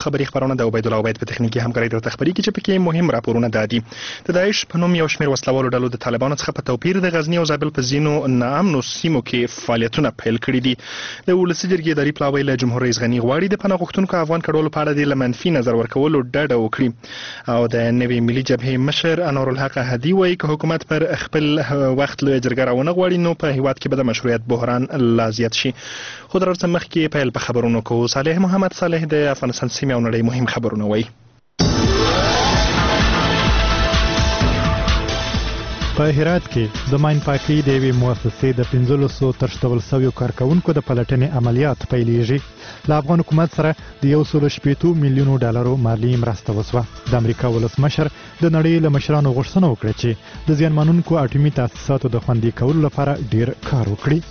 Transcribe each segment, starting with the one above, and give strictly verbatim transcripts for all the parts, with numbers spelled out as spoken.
خبري خبرونه د عبید الله عبید په تخنیکی همکاري د تخبري کې چې پکې مهم راپورونه دادي. د داعش په نوم یو شمېر وسلوالو ډلو د طالبانو څخه په توپیر د غزنی او زابل په ځینو ناامنو سیمو کې فعالیتونه پیل کړي دي. د ولسي جرګې اداري پلاوی له جمهور رئیس غنی غواړي د پناه غوښتونکو افغان کډوالو په اړه د منفي نظر ورکولو ډډه وکړي او د نوې ملي جبهې مشر انور الحق هدي وایي که حکومت پر خپل وخت له جرګه راونه غواړي نو په هیواد کې به د مشروعیت بحران لا زیات شي. خو د ورڅ مخکې پیل په خبرونو کو صالح محمد صالح د افغانستان سیمې او نړۍ مهم خبرونه وایي. په هرات کې د ماین پاکي د یوې مؤسسې د پنځلسو ترشتول شویو کارکونکو د پلټنې عملیات پیلېږي. له افغان حکومت سره د یو سل شپېتو میلیونو ډالرو مالي مرسته وسوه. د امریکا ولسمشر د نړۍ له مشرانو غوښتنه وکړه چې د زیانمنونکو اټومي تاسیساتو د خوندي کولو لپاره ډیر کار وکړي.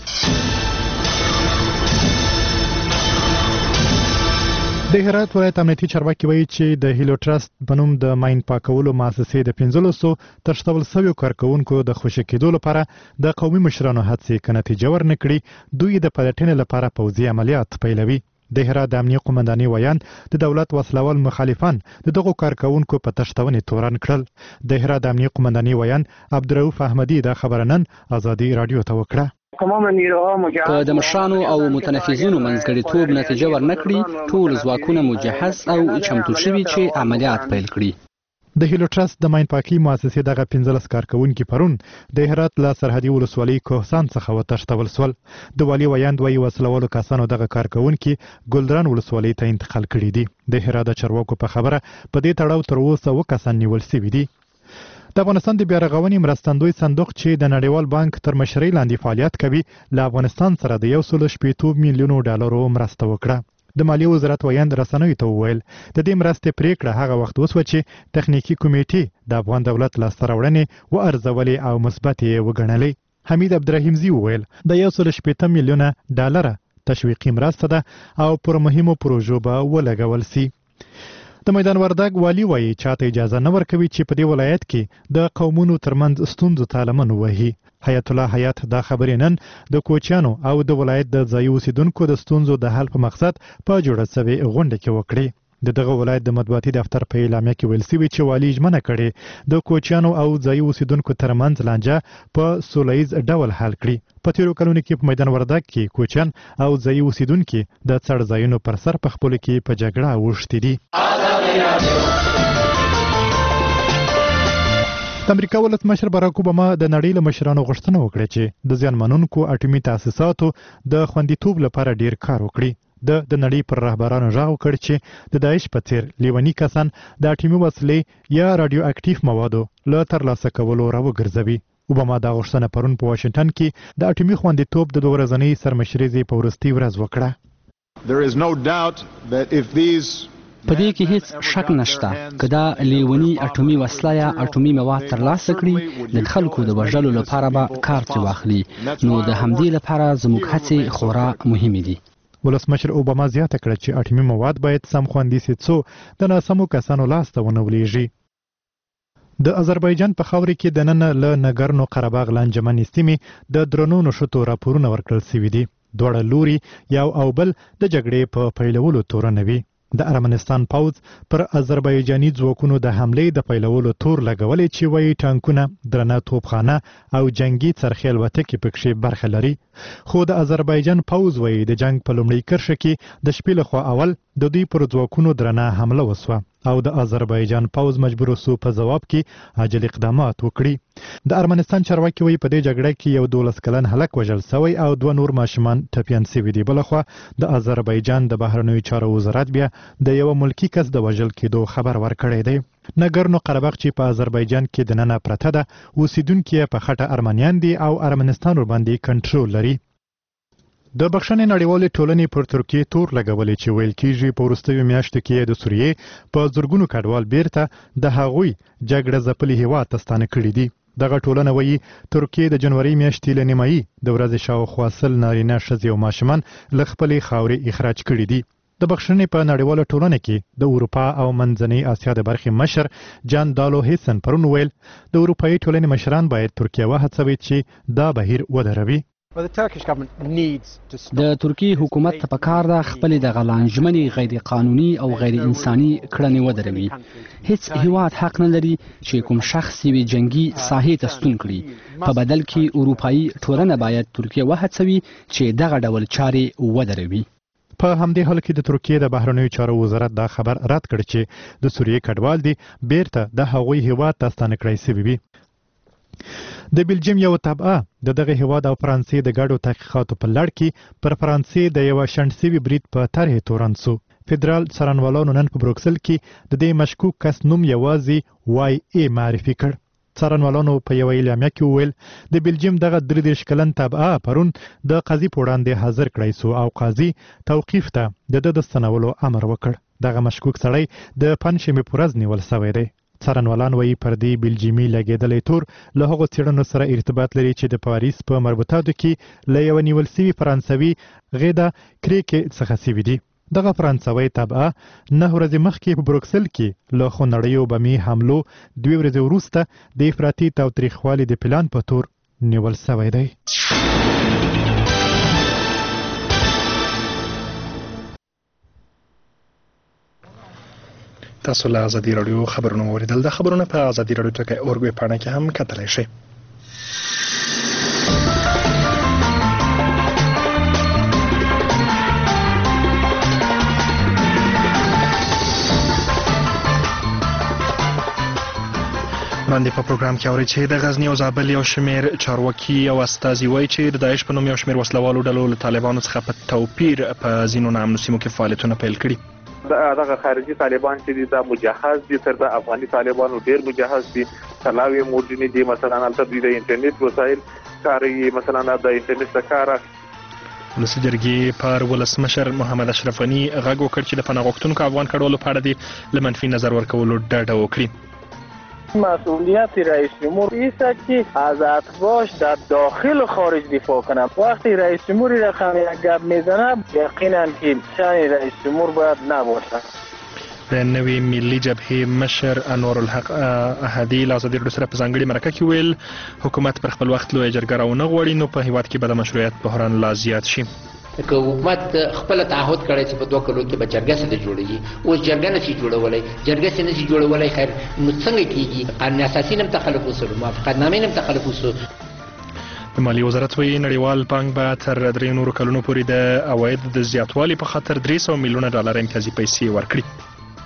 د هرات ولایت امنیتي چارواکي وایي چې د هیلو ټرست په نوم د ماین پاکولو مؤسسې د پنځلسو ترشتول شویو کارکونکو د خوشي کېدو لپاره د قومي مشرانو هڅې که نتیجه ورنه کړي دوی د پلټنې لپاره پوځي عملیات پیلوي. د هرات د امنیه قومندانۍ ویان د دولت وسلوال مخالفان د دغو کارکونکو په تښتونې تورن کړل. د هرات د امنیه قومندانۍ ویان عبدالرؤف احمدي دا خبره نن ازادي رادیو ته وکړه. که د مشرانو او متنفذینو منځګړیتوب نتیجه ورنکړي ټول ځواکونه مجهز او چمتو شوي چې عملیات پیل کړي. د هیلو ټرست د ماین پاکي مؤسسې دغه پنځلس کارکونکي پرون د هرات له سرحدي ولسوالۍ کوهستان څخه وتښتول سول. د والي ویاند وایي وسلوالو کسانو دغه کارکونکي ګلدران ولسوالۍ ته انتقال کړي دي. د هرات د چارواکو په خبره په دې تړاو تر اوسه اووه کسان نیول شوي دي. د افغانستان د بیارغونې مرستندوی صندوق چې د نړیوال بانک تر مشرۍ لاندې فعالیت کوي له افغانستان سره د یو سل شپېتو میلیونو ډالرو مرسته وکړه. د مالیې وزارت ویاند رسنیو ته وویل د دې مرستې پریکړه هغه وخت وسوه چې تخنیکی کمیټې د افغان دولت لاسته راوړنې وارزولې او مثبت یې وګڼلې. حمید عبدالرحیمزي وویل د یو سل شپېته میلیونه ډالره تشویقي مرسته ده او پر مهمو پروژو به ولګول سي. د میدان وردګ والی وایي چاته اجازه نه ورکوي چې په دې ولایت کې د قومونو ترمنځ ستونزو ته لمن ووهي. حیات الله حیات دا خبرې نن د کوچیانو او د ولایت د ځایي اوسیدونکو د ستونزو د حل په مقصد په جوړه شوې غونډه کې وکړې. د دغه ولایت د مطبوعاتي دفتر په اعلامیه کې ویل شوي چې والي ژمنه کړې د کوچیانو او ځایي اوسیدونکو ترمنځ لانجه په سوله ییز ډول حل کړي. په تیرو کلونو کې په میدان وردګ کې کوچیان او ځایي اوسیدونکي د څړځایونو پر سر په خپلو کې په جګړه اوښتي دي. د امریکا ولسمشر باراک اوباما د نړۍ له مشرانو غوښتنه وکړه چې د زیانمنونکو اټومي تاسیساتو د خوندیتوب لپاره ډیر کار وکړي. د د نړۍ پر رهبرانو غږ وکړ چې د داعش په څیر لیونی کسان د اټومي وسلې یا رادیو اکټیف موادو له ترلاسه کولو راوګرځوي. اوباما دا غوښتنه پرون په واشنګټن کې د اټومي خوندیتوب د دوه ورځنۍ سرمشریزې په وروستۍ ورځ وکړه. په دې کې هیڅ شک نشته که دا لیونی اټومي وسله یا اټومي مواد ترلاسه کړي د خلکو د وژلو لپاره به کار ترې واخلي نو د همدې لپاره زموږ هڅې خورا مهمې دي. ولسمشر اوباما زیاته کړه چې اټومي مواد باید سم خوندي سي څو د ناسمو کسانو لاسته ونه ولېږي. د آذربایجان په خاوره کې د نن له نګرنو قرهباغ لانجمنې سیمې د درنو نښتو راپورونه ورکړل شوي دي. دواړه لوري یو او بل د جګړې په پیلولو تورنوي. د ارمنستان پوځ پر آذربایجاني ځواکونو د حملې د پیلولو تور لګولې چې وایي ټانکونه، درنه توپخانه او جنگي څرخي الوتکې پکې برخه لري. خو د آذربایجان پوځ وایي د جنگ په لومړۍ کرښه کې د شپې لخوا اول د دوی پر ځواکونو درنه حمله وسوه او د آذربایجان پوځ مجبور سو په جواب کې عاجل اقدامات وکړي. د ارمنستان چارواکي وایي په دې جګړه کې یو دولس کلن هلک وژل شوی او دوه نور ماشومان ټپیان شوي دي. بلخوا د آذربایجان د بهرنیو چارو وزارت بیا د یو ملکی کس د وژل کېدو خبر ورکړی دی. نګرنو قرهباغ چې په آذربایجان کې د ننه پرته ده اوسیدونکي په خټه ارمنیان دي او ارمنستان ورباندې کنټرول لري. د بخښنې نړیوالې ټولنې پر ترکیې تور لګولې چې ویل کېږي په وروستیو میاشتو کې د سوریې په زرګونو کډوال بیرته د هغوی جګړه ځپلي هېواد ته ستانه کړي دي. دغه ټولنه وایي ترکیې د جنوري میاشتې له نیمایي د ورځې شاوخوا سل نارینه ښځې او ماشومان له خپلې خاورې اخراج کړي دي. د بخښنې په نړیواله ټولنه کې د اروپا او منځنۍ اسیا د برخې مشر جان دالو هیسن پرون ویل د اروپایي ټولنې مشران باید ترکیه وهڅوي چې دا بهیر ودروي. د ترکیې حکومت ته پکار ده خپل د غلانجمنې غیر قانوني او غیر انساني کړنې ودروي. هیڅ هیواد حق نه لري چې کوم شخص یې جنگي ساحې ته ستون کړي. په بدل کې اروپایي ټولنه باید ترکیه وهڅوي چې دغه ډول چارې ودروي. په همدې حال کې د ترکیې د بهرنیو چارو وزارت دا خبر رد کړ چې د سوریې کډوال دي بیرته د هغوی هیواد ته ستانه کړی شوي وي. د بلجیم یو تبعه د دغه هیواد او فرانسې د ګډو تحقیقاتو په لړ کې پر فرانسې د یو شنډ سوي برید په طرحې تورن سو. فدرال څارنوالانو نن په بروکسل کې د دې مشکوک کس نوم یوازې وای ای معرفي کړ. څارنوالانو په یوه اعلامیه کې وویل د بلجیم دغه درې دېرش کلن تبعه پرون د قاضي په وړاندې حاضر کړی سو او قاضي توقیف ته د ده د ستنولو امر وکړ. دغه مشکوک سړی د پنجشنبې په ورځ نیول شوی دی. څارنوالان وایي پر دې بلجیمي لګېدلی تور له هغو څېړنو سره ارتباط لري چې د پاریس په مربوطاتو کې له یوه نیول سوي فرانسوي غیدا کریکې څخه سوي دي. دغه فرانسوي تبعه نه ورځې مخکې په بروکسل کې له خونړیو بمي حملو دوې ورځې وروسته د افراطي تاوتریخوالي د پلان په تور نیول شوی دی. تاسو له ازادي راډیو خبرونه اوریدل. د خبرونه په ازادي راډیو ټکی اورګ پاڼه کې هم کتلی شئ. باندې په پروګرام کې اوري چې د غزنی او زابل یو شمیر چارواکي او استازي وایي چې د داعش په نوم یو شمیر وسلوالو ډلو له طالبانو څخه په توپیر په ځینو ناامنو سیمو کې فعالیتونه پیل کړي. دغه خارجي طالبان چې دي دا مجهز دي تر د افغاني طالبانو ډیر مجهز دي. تلاوي موجودي دي مثلا البته د انټرنیټ وسایل کاروي مثلا د انټرنیټ کار. ولسي جرګې پر ولسمشر محمد اشرف غني غږ وکړ چې د پناه غوښتونکو افغان کډوالو په اړه دي له منفي نظر ورکولو ډډه وکړي. مسئولیت رئیس جمهور ایست که از اتباعش در داخل و خارج دفاع کنه. وقتی رئیس جمهور رقم یک گپ میزنه یقینا که شأن رئیس جمهور باید نباشه. د نوې ملي جبهې مشر انور الحق احدي له ازادي راډیو سره په ځانګړې مرکه کې ویل حکومت پر خپل وخت لویه جرګه راونه غواړي نو په هیواد کې به د مشروعیت بحران لا زیات شي. که حکومت خپل تعهد کړی چې په دوه کلو کې به جرګه سره جوړېږي اوس جرګه نشي جوړولی جرګه سره نشي جوړولی خیر نو څنګه کېږي قانون اساسي نه هم تخلف وسو موافقتنامې نه هم تخلف وسو. د مالیې وزارت وایي نړیوال بانک به تر درې نورو کلونو پورې د عوایدو د زیاتوالي په خاطر درې سوه میلیونه ډالر امتیازي پیسې ورکړي.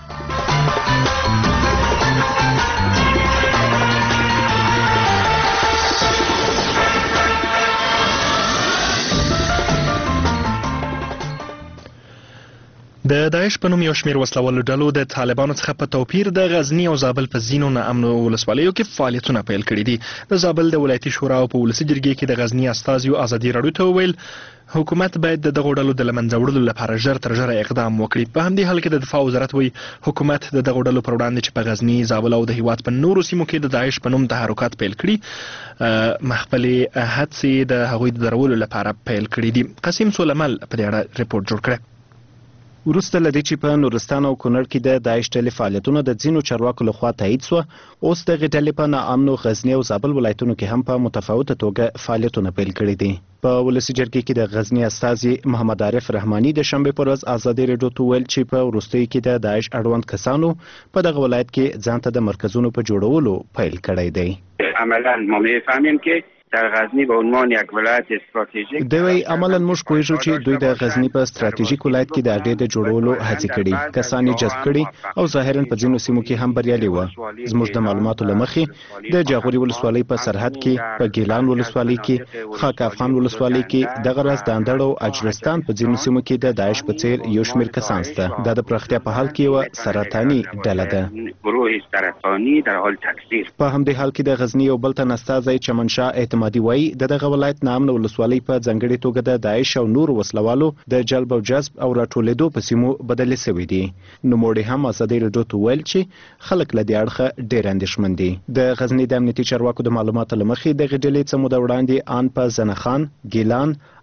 د داعش په نوم یو شمیر وسلوالو ډلو د طالبانو څخه په توپیر د غزنی او زابل په ځینو ناامنو ولسوالیو کې فعالیتونه پیل کړي دي. د زابل د ولایتي شورا او په ولسي جرګې کې د غزنی استازیو ازادي راډیو ته وویل حکومت باید د دغو ډلو د له منځه وړلو لپاره ژر تر ژره اقدام وکړي. په همدې حال کې د دفاع وزارت وایي حکومت د دغو ډلو پر وړاندې چې په غزنی زابل او د هیواد په نورو سیمو کې د داعش په نوم تحرکات پیل کړي خپلې هڅې د هغوی د درولو لپاره پیل کړي دي. قاسم سولمل په دې اړه ریپورت جوړ کړی. وروسته له دې چې په نورستان او کونړ کې د داعش ډلې فعالیتونه د ځینو چارواکو لخوا تایید سوه اوس دغې ډلې په ناامنو غزني او زابل ولایتونو کې هم په متفاوته توګه فعالیتونه پیل کړي دي. په ولسي جرګې کې د غزني استازي محمد عارف رحماني د شنبې پر ورځ ازادي راډیو ته ویل چې په وروستیو کې د داعش اړوند کسانو په دغه ولایت کې ځان ته د مرکزونو په جوړولو پیل کړی دی. عملاً ما میفهمیم که در غزنی به عنوان یک ولایت استراتژیک دوی عملاً موږ پوهیږو چې دوی د غزنی په استراتیژیک ولایت کې د اډې د جوړولو هڅې کړي کسان یې جذب کړي او ظاهراً په ځینو سیمو کې هم بریالي وو. زموږ د معلوماتو له مخې د جاغوري ولسوالۍ په سرحد کې په ګیلان ولسوالۍ کې خاک افغان ولسوالۍ کې دغه راز د اندړ او اجرستان په ځینو سیمو کې د داعش په څیر یو شمېر کسان شته. دا د پراختیا په حال کې یوه سرطاني ډله ده. گروه سرطانی در حال تکثیر. په همدې حال کې د غزنی یو بل تن استازی چمنشاه اعتمادي وایي د دغه ولایت نامنه ولسوالۍ په ځانګړې توګه د داعش او نورو وسلوالو د جلب او جذب او راټولېدو په سیمو بدلې شوي دي. نوموړي هم ازادي راډیو ته ویل چې خلک له دې اړخه ډېر اندېښمن دي. د غزني د امنیتي چارواکو د معلوماتو له مخې دغې ډلې څه موده وړاندې ان په زنخان، ګیلان،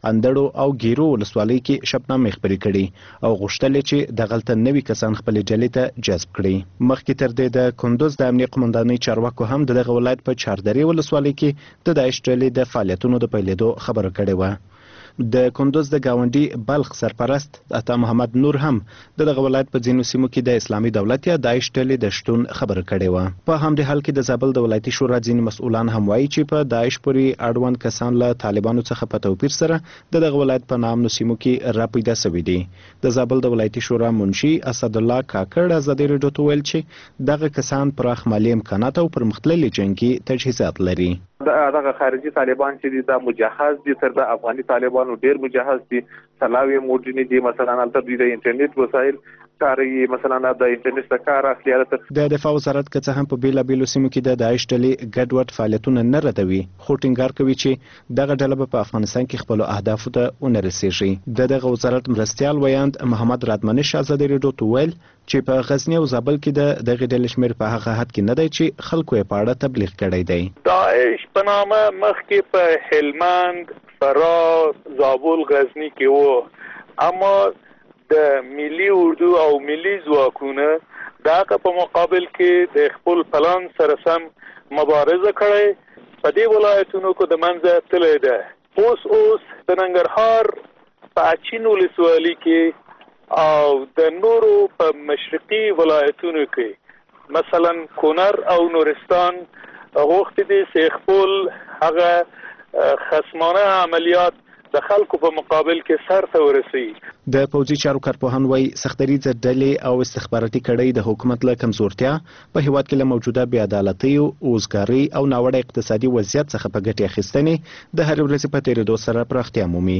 اندړو او ګیرو ولسوالۍ کې شبنامې خپرې کړي او غوښتل چې د غلطه نوي کسان خپل ډلې ته جذب کړي. مخکې تر دې د کندوز د امنیه قومندانۍ چارواکو هم دغه ولایت په چاردرې ولسوالۍ کې د داعش ډلې د فعالیتونو د پیلېدو خبره کړې وه. د کندوز د گاونډي بلخ سرپرست عطا محمد نور هم دغه ولایت په ځینو سیمو کې د اسلامي دولت یا داعش ډلې د شتون خبره کړې وه. په همدې حال کې د زابل د ولایتي شورا ځینې مسؤلان هم وایي چې په داعش پورې اړوند کسان له طالبانو څخه په توپیر سره د دغه ولایت په نامنو سیمو کې راپیدا شوي دي. د زابل د ولایتي شورا منشي اسد الله کاکړ ازادي راډیو ته ویل چې دغه کسان پراخ مالي امکانات او پرمختللي جنگي تجهیزات لري. دغه خارجي طالبان چې د مجهز دي تر د افغاني طالبانو ډیر مجهز دي. سلاوي موډرني دي مثلا البته د انټرنیټ وسایل کاري مثلا د انټرنیټ د کار اخلي. د دفاع وزارت که څه هم په بیلا بیلو سیمو کې د داعش ډلې ګډوډ فعالیتونه نه ردوي خو ټینګار کوي چې دغه ډله په افغانستان کې خپل اهدافو ته ونه رسیږي. د دغه وزارت مرستيال ویاند محمد رادمنش ازادي راډیو ته ویل چې په غزنی او زابل کې د دغه ډلې شمیر په هغه حد کې نه دی چې خلکو یې په اړه تبلیغ کړی دی. داعش په نامه مخکې په هلمند، فراه، زابل، غزنی کې وو، اما د ملي اردو او ملي ځواکونو دغه په مقابل کې د خپل پلان سره سم مبارزه کړې. په دې ولایتونو کې د منځه تللی ده. اوس اوس د ننګرهار په اچین ولسوالۍ کې او د نورو په مشرقي ولایتونو کې مثلا کونړ او نورستان غوښتي دي چې خپل هغه خصمانه عملیات د خلکو په مقابل کې سر ته ورسي. د پوځي چارو کارپوهان وايي سختدریځه ډلې او استخباراتي کړۍ د حکومت له کمزورتیا په هیواد کې له موجوده بې عدالتۍ، اوزګارۍ او ناوړه اقتصادي وضعیت څخه په ګټې اخیستنې د هر ورځې په تیریدو سره پراختیا مومي.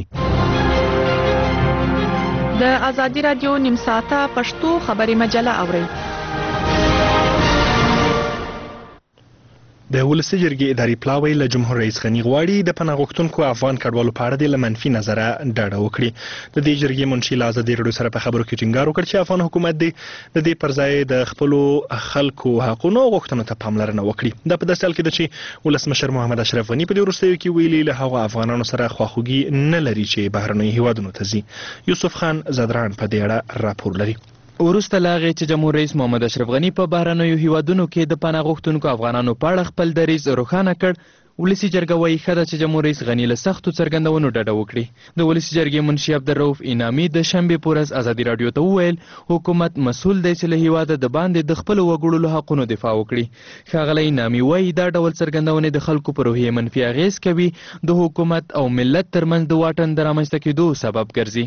د ازادي راډیو نیم ساعته پښتو خبري مجله اورئ. د ولسي جرګې اداري پلاوی له جمهور رئیس غني غواړي د پناه غوښتونکو افغان کډوالو په اړه د منفي نظره ډاډه وکړي. د دې جرګې منشي له ازادي راډیو سره په خبرو کې ټینګار وکړ چې افغان حکومت دی د دې پر ځای د خپلو خلکو حقونو او غوښتنو ته پاملرنه وکړي. دا په داسې حال کې ده چې ولسمشر محمد اشرف غني په دې وروستیو کې ویلي له هغو افغانانو سره خواخوږي نه لري چې بهرنیو هیوادونو ته ځي. یوسف خان زدران په دې اړه راپور لري. وروسته لاغې چې جمهور رئیس محمد اشرف غني په بهرنیو هیوادونو کې د پناه غوښتونکو افغانانو په اړه خپل دریځ روښانه کړ. ولسي جرګه وايي ښه ده چې جمهور رئیس غني له سختو څرګندونو ډډه وکړي. د ولسي جرګې منشي عبدالرؤف انعامي د شنبې په ورځ ازادي راډیو ته وویل حکومت مسؤل دی چې له هیواده د باندې د خپلو وګړو له حقونو دفاع وکړي. ښاغلی انعامي وايي دا ډول څرګندونې د خلکو په روحیې منفي اغیز کوي، د حکومت او ملت ترمنځ د واټن د رامنځته کېدو سبب ګرځي.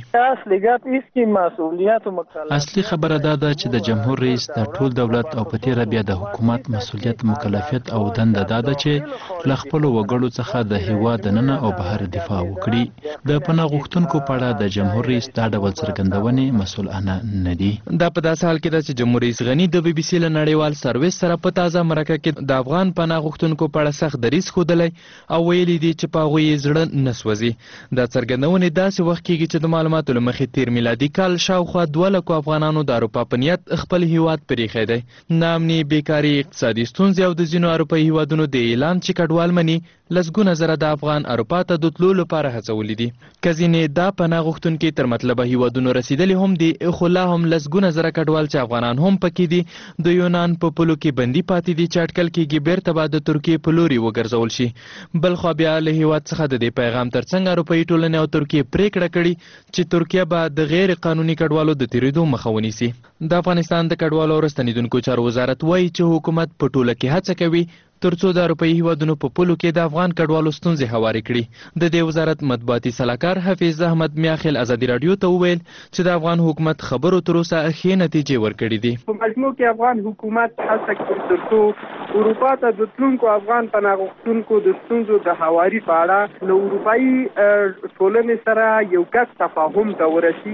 اصلي خبره دا ده چې د جمهور رئیس د ټول دولت او په تیره بیا د حکومت مسؤلیت، مکلفیت او دنده دا ده چې له خپلو وګړو څخه د هیواد دننه او بهر دفاع وکړي. د پناه غوښتونکو په اړه د جمهور رئیس دا ډول څرګندونې مسؤلانه نه دي. دا په داسې حال کې ده چې جمهور رئیس غني د بي بي سي له نړیوال سرویس سره په تازه مرکه کې د افغان پناه غوښتونکو په اړه سخت دریځ ښودلی او ویلي دي چې په هغوی یې زړه نه سوځي. دا څرګندونې داسې وخت کېږي چې د معلوماتو له مخې تیر میلادي کال شاوخوا دوه لکو افغانانو د اروپا په نیت خپل هیواد پرېښی دی. ناامني، بیکاري، اقتصادي ستونزې او د ځینو اروپایي هیوادونو د اعلان چې کډوال مني لسګونه زره د افغان اروپا ته د تلو لپاره هڅولي دي. که ځینې دا پناه غوښتونکي تر مطلبه هیوادونو رسیدلي هم دي، خو لا هم لسګونه زره کډوال چې افغانان هم پکې دي د یونان په پولو کې بندي پاتې دي چې اټکل کېږي بیرته به د ترکیې په لوري وګرځول شي. بلخوا بیا له هیواد څخه د دې پیغام ترڅنګ اروپایي ټولنې او ترکیې پریکړه کړې چې ترکیه به د غیر قانوني کډوالو د تیریدو مخه ونیسي. د افغانستان د کډوالو او راستنېدونکو چارو وزارت وایي چې حکومت په ټوله کې هڅه کوي ترڅو د اروپایي هیوادونو په پولو کې د افغان کډوالو ستونزې هوارې کړي. د دې وزارت مطبوعاتي سلاکار حفیظ احمد میاخیل ازادي راډیو ته وویل چې د افغان حکومت خبرو تر اوسه ښې نتیجې ورکړې دي. په مجموع کې افغان حکومت هڅه کوي ترڅو اروپا ته د تلونکو افغان پناه غوښتونکو د ستونزو د هواري په اړه له اروپایي ټولنې سره یو ګډ تفاهم ته ورسیږي.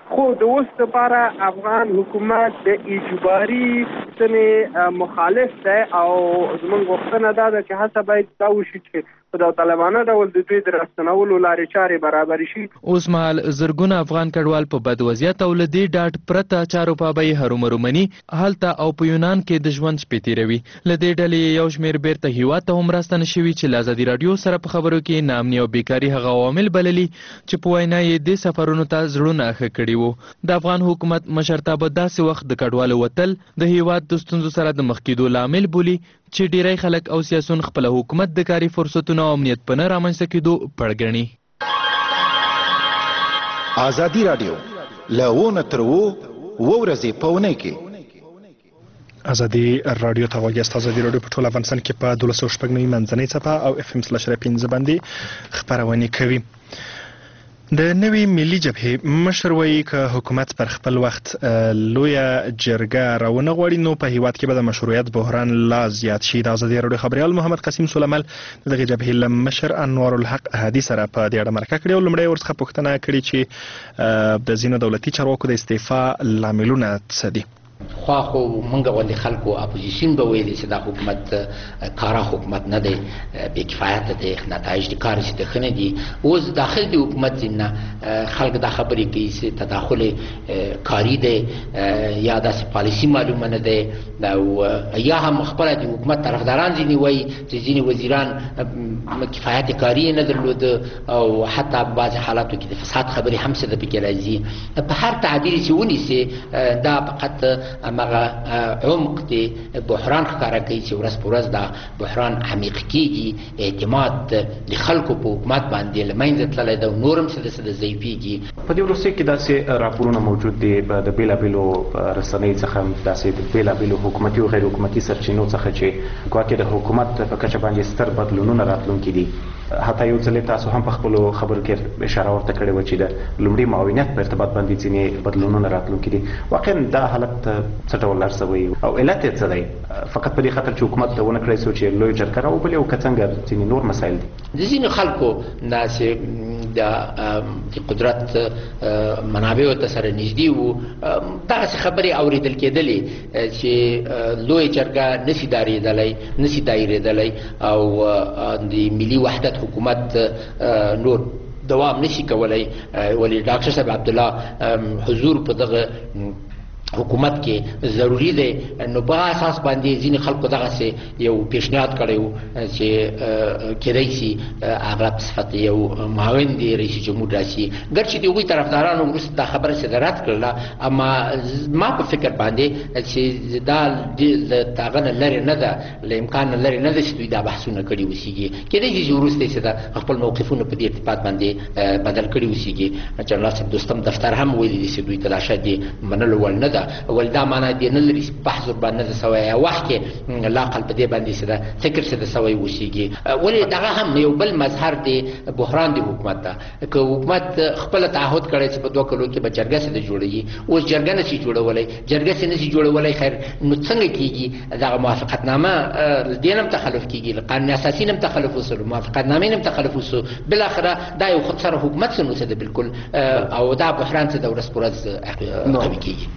خو د اوس لپاره افغان حکومت د اجباري سمې مخالف دی او زموږ غوښتنه دا ده چې هڅه باید دا وشي چې په داوطلبانه ډول د دوی د راستنولو لارې چارې برابرې شي. اوس مهال زرګونه افغان کډوال په بد وضعیت او له دې ډاډ پرته چارو پابۍ هرومرو مني هلته او په یونان کې د ژوند شپې تېروي. له دې ډلې یو شمېر بیرته هیواد ته هم راستنه شوي چې له ازادي راډیو سره په خبرو کې ناامني او بیکاري هغه عوامل بللي چې په وینا یې دې سفرونو ته زړونه ښه کړي وو. د افغان حکومت مشرتابه داسې وخت د کډوالو وتل د هیواد د ستونزو سره د مخ کېدو لامل بولي چې ډیری خلک او سیاسون خپل حکومت د کاري فرصتونو او امنیت په نه رامنځته کېدو پړ ګڼي. ازادي راډیو له ونه تر و ورځې په اونۍ کې ازادي راډیو ته غوږ یاست. ازادي راډیو په ټول افغانستان کې په دولس سوه شپږ نوي منځنۍ څپه او اف ام سلش پنځه باندې خپرونې کوي. د نوي ملي جبهې مشر وایي که حکومت پر خپل وخت لویه جرګه راونه غواړي نو په هیواد کې به د مشروعیت بحران لا زیات شي. د ازادي راډیو خبریال محمد قاسم سلیمل دغه جبهې له مشر انوار الحق هادي سره په دې اړه مرکه کړې او لومړی ورڅخه پوښتنه کړې چې د ځینو دولتي چارواکو د استعفا لاملونه څه دي. خو خو مونږ غوندې خلکو اپوزیشن به ویلي چې دا حکومت کارا حکومت نه دی، بې کفایته دی، نتایج د کار چې ښه نه دي. اوس داخل د حکومت ځینې خلک دا خبرې کوي چې تداخل کاري دی یا داسې پالیسي معلومه نه دی، او یا هم خپله د حکومت طرفداران ځینې وایي چې ځینې وزیران کفایت کاري نه درلود او حتی بعضې حالاتو کې د فساد خبرې هم څه د پکې راځي. په هر تعبیر چې ونیسي دا فقط امغه عمق دی بحران ښکاره کوي چې ورځ په ورځ دا بحران عمیق کېږي، اعتماد د خلکو په حکومت باندې له منځه تللی ده او نور هم څه د څه د ضعیفېږي. په دې وروستیو کې داسې راپورونه موجود دي د بېلابېلو رسنیو څخه، داسې د بېلابېلو حکومتي او غیر حکومتي سرچینو څخه چې ګواکې د حکومت په کچه باندې ستر بدلونونه راتلونکي دي. حتی یو ځلې تاسو هم په خپلو خبرو کې اشاره ورته کړې وه چې د لومړي معاونیت په ارتباط باندې ځینې بدلونونه راتلونکي دي. واقعا دا حالت څه ډول ارزوئ او علت یې څه دی؟ فقط په دې خاطر چې حکومت ونه کړی څو چې لویه جرګه راوبلي او که څنګه ځینې نور مسایل دي؟ د ځینو خلکو داسې د قدرت منابعو ته سره نږدې وو دغسې خبرې اورېدل کېدلې چې لویه جرګه نشي دارېدلی نشي دایرېدلی او د ملي وحدت حکومت نور دوام نشي کولی. ولې ډاکټر صاحب عبدالله حضور په دغه حکومت کې ضروری دی، نو په اساس باندې ځینې خلکو دغسې یو پیشنهاد کړی و چې کیدای شي هغه په صفت یو معاون دی رئیس جمهور راشي. ګرچې د هغوی طرفدارانو وروسته دا خبره چې رد کړله، اما ما په فکر باندې چې دا له هغه نه لرې نه ده، له امکان نه لرې نه ده چې دوی دا بحثونه کړي اوسېږي. کیدای شي چې وروسته چې د خپل موقفونه په دې ارتباط باندې بدل کړي اوسېږي. جنرال صاحب دوستم دفتر هم ویلي دي چې دوی ته دا شاید د منلو وړ نه ده، ول دا معنا دی نه لري بحث ور باندې سوی یا وخت کې لاقل په دې باندې څه ده فکر څه د سوی وشيږي. ولې دغه هم یو بل مظهر دی بحران دی حکومت ته. که حکومت خپل تعهد کړی چې په دوه کلو کې به جرګه څه جوړوي، اوس جرګه نشي جوړولی، جرګه څه نشي جوړولی، خیر نو څنګه کېږي؟ دغه موافقتنامه دین هم تخلف کېږي، له قانون اساسي هم تخلف وسو، موافقتنامې هم تخلف وسو، بالاخره دا یو خود سره حکومت څه نو څه ده بالکل، او دا بحران څه د ورځ په ورځ قوي کېږي.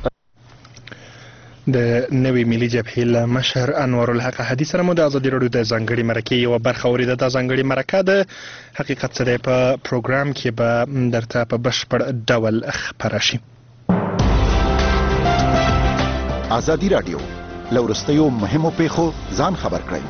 د نوې ملي جبهې له مشر انوار الحق هادي سره مو د ازادي راډیو د ځانګړې مرکې یوه برخه اورېده. دا ځانګړې مرکه د حقیقت څه دی په پروګرام کې به درته په بشپړ ډول خپره شي. ازادي راډیو له وروستیو مهمو پیښو ځان خبر کړئ.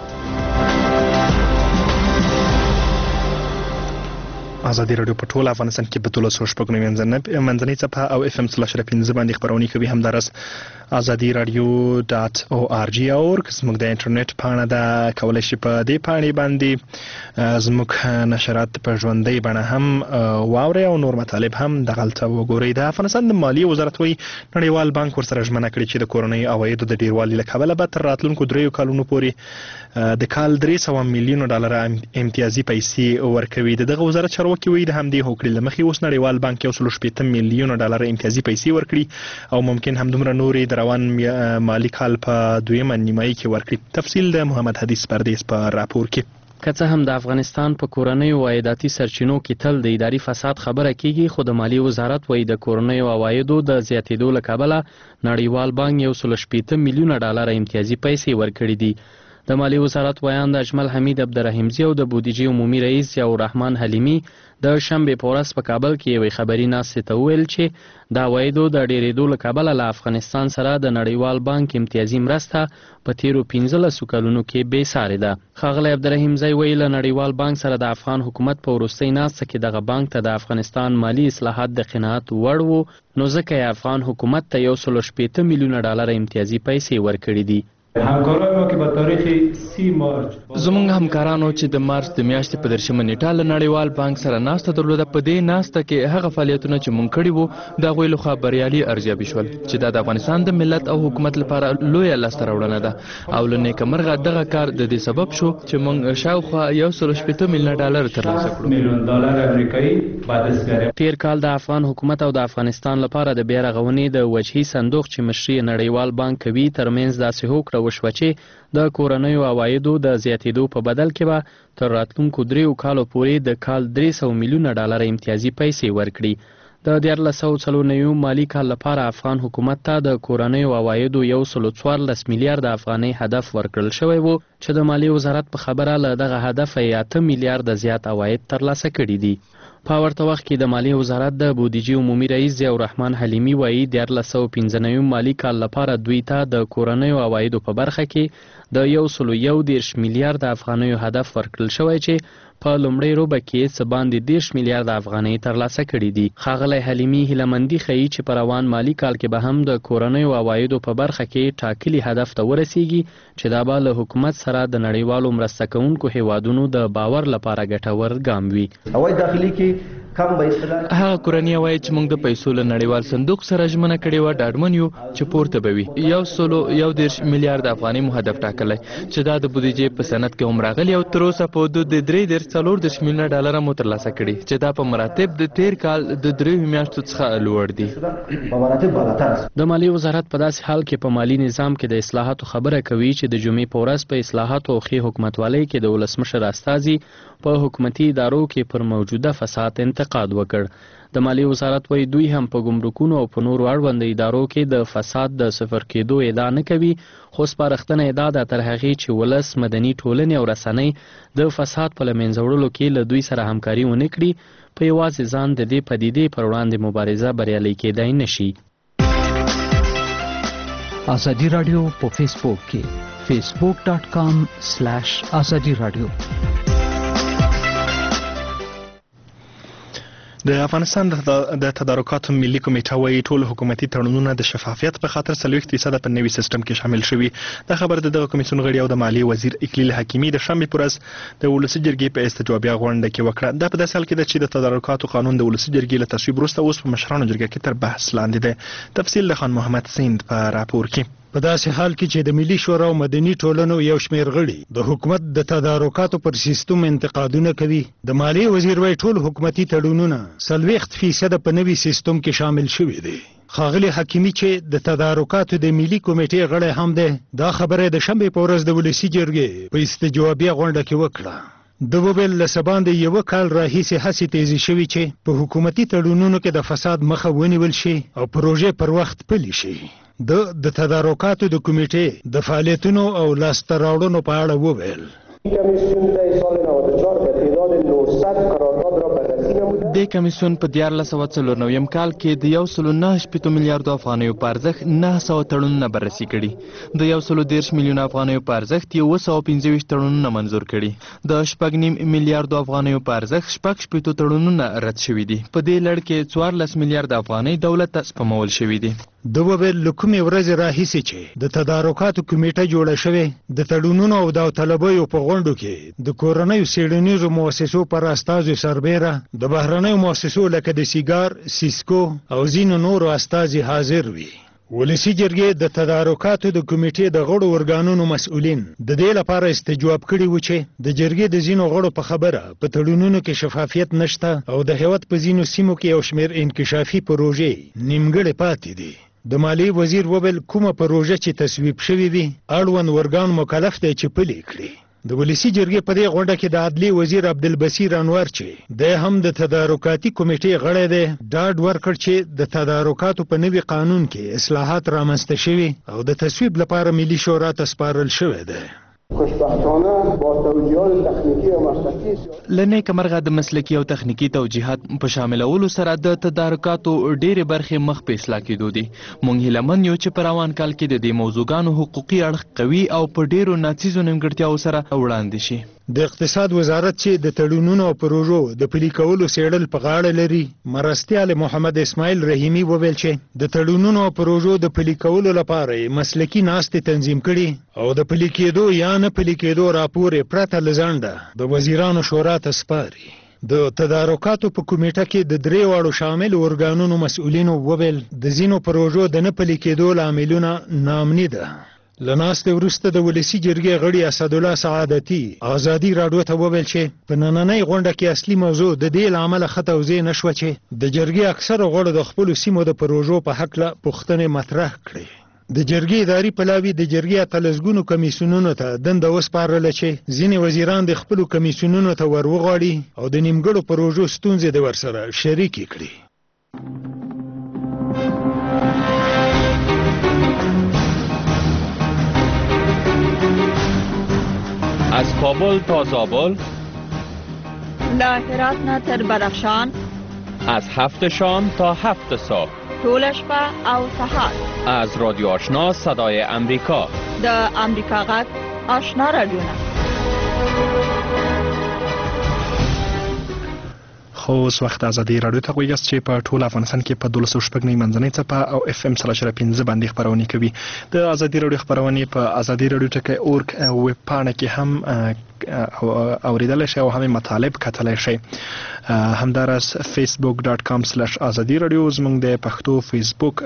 ازادي راډیو په ټول افغانستان کې په دولس سوه شپږ نوي منځنۍ څپه او اف ام سلش پنځه باندې خپرونې کوي. همداراز ازادي راډیو ډاټ او آر جی اور که زموږ د انټرنیټ پاڼه ده، کولی شي په دې پاڼې باندې زموږ نشرات په ژوندۍ بڼه هم واورئ او نور مطالب هم دغلته وګورئ. د افغانستان د مالیې وزارت وایي نړیوال بانک ورسره ژمنه کړې چې د کورنۍ عوایدو د ډیروالي له کبله به تر راتلونکو دریو کالونو پورې د کال درې سوه میلیونو ډالره امتیازي پیسې ورکوي. د دغه وزارت چارواکي وایي د همدې هوکړې له مخې اوس نړیوال بانک یو سلو شپېته میلیونه ډالره امتیازي پیسې ورکړي او ممکن همدومره نورې د روان مالي کال په دویمه نیمایي کې ورکړي. تفصیل د محمد حدیث پردیس په راپور کې. که څه هم د افغانستان په کورنیو عایداتي سرچینو کې تل د اداري فساد خبره کیږي، خو د مالیې وزارت وایي د کورنیو عوایدو د زیاتېدو له کبله نړیوال بانک یو سل شپېته میلیونه ډالره امتیازي پیسې ورکړي دي. د مالیې وزارت ویان د اجمل حمید عبدالرحیمزي او د بودیجې عمومي رئیس ضیاء الرحمن حلیمي د شنبې په ورځ په کابل کې یوې خبري ناستې ته وویل چې د عوایدو د ډېرېدو له کبله له افغانستان سره د نړیوال بانک امتیازي مرسته په تیرو پنځلسو کلونو کې بې سارې ده. ښاغلی عبدالرحیمزی وایي له نړیوال بانک سره د افغان حکومت په وروستۍ ناسته کې دغه بانک ته د افغانستان مالي اصلاحات د قناعت وړ وو، نو ځکه یې افغان حکومت ته یو سل شپېته میلیونه ډالره امتیازي پیسې ورکړي دي. زمونږ همکارانو چې د مارچ د میاشتې په درشمه نیټه له نړیوال بانک سره ناسته درلوده، په دې ناسته کې هغه فعالیتونه چې مونږ کړي وو د هغوی لخوا بریالي ارزیابي شول چې دا د افغانستان د ملت او حکومت لپاره لویه لاسته راوړنه ده او له نیکمرغه دغه کار د دې سبب شو چې مونږ شاوخوا یو سل شپېته میلیونه ډالر ترلاسه کړو. تیر کال د افغان حکومت او د افغانستان لپاره د بیا رغونې د وجهي صندوق چې مشري نړیوال بانک کوي ترمنځ داسې هوکړه وشوه چې د کورنیو عوایدو د زیاتېدو په بدل کې به تر راتلونکو دریو کالو پورې د کال درې سوه میلیونه ډالر امتیازي پیسې ورکړي. د دیارلس سوه څلور نوي مالي کال لپاره افغان حکومت ته د کورنیو عوایدو یو سل څوارلس میلیارده افغانۍ هدف ورکړل شوی و چې د مالیې وزارت په خبره له دغه هدف یې اته میلیارده زیات عواید ترلاسه کړي دي. په ورته وخت کې د مالیې وزارت د بودیجې عمومي رئیس ضیاء الرحمن حلیمي وایي دیارلس سوه پنځه نوي مالي کال لپاره دوی ته د کورنیو عوایدو په برخه کې د یو سل یو دېرش میلیارده افغانیو هدف ورکړل شوی چې په لومړۍ روبه کې څه باندې دېرش میلیارده افغانۍ ترلاسه کړي دي. ښاغلی حلیمي هیلهمندي ښیي چې په روان مالي کال کې به هم د کورنیو عوایدو په برخه کې ټاکلي هدف ته ورسیږي چې دا به له حکومت سره د نړیوالو مرسته کوونکو هیوادونو د باور لپاره ګټور ګام وي. عواید داخلي کې هغه کورنۍ عواید چې موږ د پیسو له نړیوال صندوق سره ژمنه کړې وه ډاډمن یو چې پورته به وي. یو سل یو دېرش میلیارده افغانۍ مو هدف ټاکلی چې دا د بودیجې په سند کې هم راغلی او تر اوسه په حدود د درې دېرش څلور دېرش میلیونه ډالره مو ترلاسه کړي چې دا په مراتب د تیر کال د دریو میاشتو څخه لوړ دي. د مالیې وزارت په داسې حال کې په مالي نظام کې د اصلاحاتو خبره کوي چې د جمعې په ورځ په اصلاحاتو او ښې حکومتوالۍ کې د ولسمشر استازي په حکومتي ادارو کې پر موجوده فساد انتقاد وکړ. د مالیې وزارت وایي دوی هم په ګمرکونو او په نورو اړونده ادارو کې د فساد د صفر کېدو ادعا نه کوي، خو سپارښتنه ادعا ده تر هغې چې ولس، مدني ټولنې او رسنۍ د فساد په له منځه وړلو کې له دوی سره همکاري ونه کړي، په یوازې ځان د دې پدیدې پر وړاندې مبارزه بریالۍ کېدای نه شي. ازادي راډیو په فیسبوک کې فیسبوک ډاټ کام سلیش ازادي راډیو. د افغانستان د تدارکاتو ملي کمیټه وايي ټول حکومتي تړونونه د شفافیت په خاطر څلوېښت فیصده په نوي سیستم کې شامل شوي. دا خبر د دغه کمیسیون غړي او د مالیې وزیر اکلیل حکیمي د شنبې په ورځ د ولسي جرګې په استجوابیه غونډه کې وکړه. دا په داسې حال کې ده چې د تدارکاتو قانون د ولسي جرګې له تصویب وروسته اوس په مشرانو جرګه کې تر بحث لاندې دی. تفصیل د خان محمد سیند په راپور کې. په داسې حال کې چې د ملي شورا او مدني ټولنو یو شمېر غړي د حکومت د تدارکاتو پر سیستم انتقادونه کوي، د مالیې وزیر وايي ټول حکومتي تړونونه څلوېښت فیصده په نوي سیستم کې شامل شوي دي. ښاغلي حکیمي چې د تدارکاتو د ملي کمیټې غړی هم دی، دا خبره د شنبې په ورځ د ولسي جرګې په استجوابیه غونډه کې وکړه. د وویل له څه باندې یوه کال راهیسې هڅې تیزې شوي چې په حکومتي تړونونو کې د فساد مخه ونیول شي او پروژې پر وخت پلي شي. د د تدارکاتو د کمیټې د فعالیتونو او لاسته راوړنو په اړه وویل. د کمیسیون په دیارلس سوه څلور نویم کال کې د یو سلو نهه شپېتو میلیاردو افغانیو په ارزښت نهه سوه تړونونه بررسي کړي. د یو سلو دېرش میلیونه افغانیو په ارزښت یوه سوه پنځه ویشت تړونونه منظور کړي. د شپږ نیم میلیاردو افغانیو په ارزښت شپږ شپېتو تړونونه رد شوي دي. په دې لړ کې څوارلس میلیارده افغانۍ دولت ته سپمول شوي دي. د وویل له کومې ورځې راهیسې چې د تدارکاتو کمیټه جوړه شوې، د تړونونو او داوطلبیو په غونډو کې د کورنیو څېړنیزو مؤسسو پر استازو سربیره د بهرنیو مؤسسو لکه د سیګار، سیسکو او ځینو نورو استازي حاضر وي. ولسي جرګې د تدارکاتو د کمیټې د غړو ورګانونو مسؤلین د دې لپاره استجواب کړي و چې د جرګې د ځینو غړو په خبره په تړونونو کې شفافیت نشته او د هیواد په ځینو سیمو کې یو شمېر انکشافي پروژې نیمګړې پاتې دي. د مالیې وزیر وویل کومه پروژه چې تصویب شوې وي اړوند ورګان مکلف دی چې پلي کړي. د ولسی جرګې په دې غونډه کې د عدلي وزیر عبدالبصیر انور چې د هم د تدارکاتي کمیټې غړی دی ډاډ ورکړ چې د تدارکاتو په نوي قانون کې اصلاحات رامنځته شوي او د تصویب لپاره ملي شورا ته سپارل شوی دی. خوشبختانه با توجیهات تخنیکی و مسلکی لنه کمرغه د مسلکی او تخنیکی توجیهات په شاملولو سره د تدارکاتو ډېرې برخې مخ په اصلاح کېدو دي. مونږ هیله من یو چې په روان کال کې د دې موضوعګانو حقوقي اړخ قوي او په ډېرو ناڅیزو نیمګړتیاوو سره وړاندې شي. د اقتصاد وزارت چې د تړونونو او پروژو د پلي کولو څېړل په غاړه لري مرستیال محمد اسماعیل رحیمي وویل چې د تړونونو او پروژو د پلي کولو لپاره مسلکی ناستې تنظیم کړي او د پلي کېدو یا نه پلي کېدو راپور پرته له ځنډه د وزیرانو شورا ته سپاري. د تدارکاتو په کمیټه کې د درې واړو شامل ارګانونو مسؤلینو وویل د ځینو پروژو د نه پلي کېدو لاملونه ناامني ده. لناست وروسته د ولسی جرګې غړي اسدالله سعادتي ازادي راډیو ته وویل چې په نننۍ غونډه کې اصلي موضوع د دې لامل خطوزې نشو چې د جرګې اکثر غړو د خپل سیمو د پروژو په حق له پوښتنې مطرح کړي. د جرګې اداري پلاوی د جرګې اتلسګونو کمیسیونونو ته دنده وسپارله چې ځینې وزیران د خپل کمیسیونونو ته ورغواړي او د نیمګړو پروژو ستونزې د ورسره شریک کړي. از کابل تا زابل، لا هرات نه تر بدخشان، از هفت شام تا هفت صبح، طول شپه او سهار، از رادیو آشنا صدای امریکا، د امریکا غږ آشنا رادیو. خو اوس وخت ازادي راډیو ته غوږی چې په ټول افغانستان کې په دولس شپږ نه منځنۍ څپه او اف ام سلاشره پنځه باندې خبرونه کوي. د ازادي راډیو خبرونه په ازادي راډیو ټکی اورګ ویب پاڼه کې هم اوریدل شي او هم مطالب کتلی شي. همدارس facebook dot com slash azadi radio زموږ د پښتو فیسبوک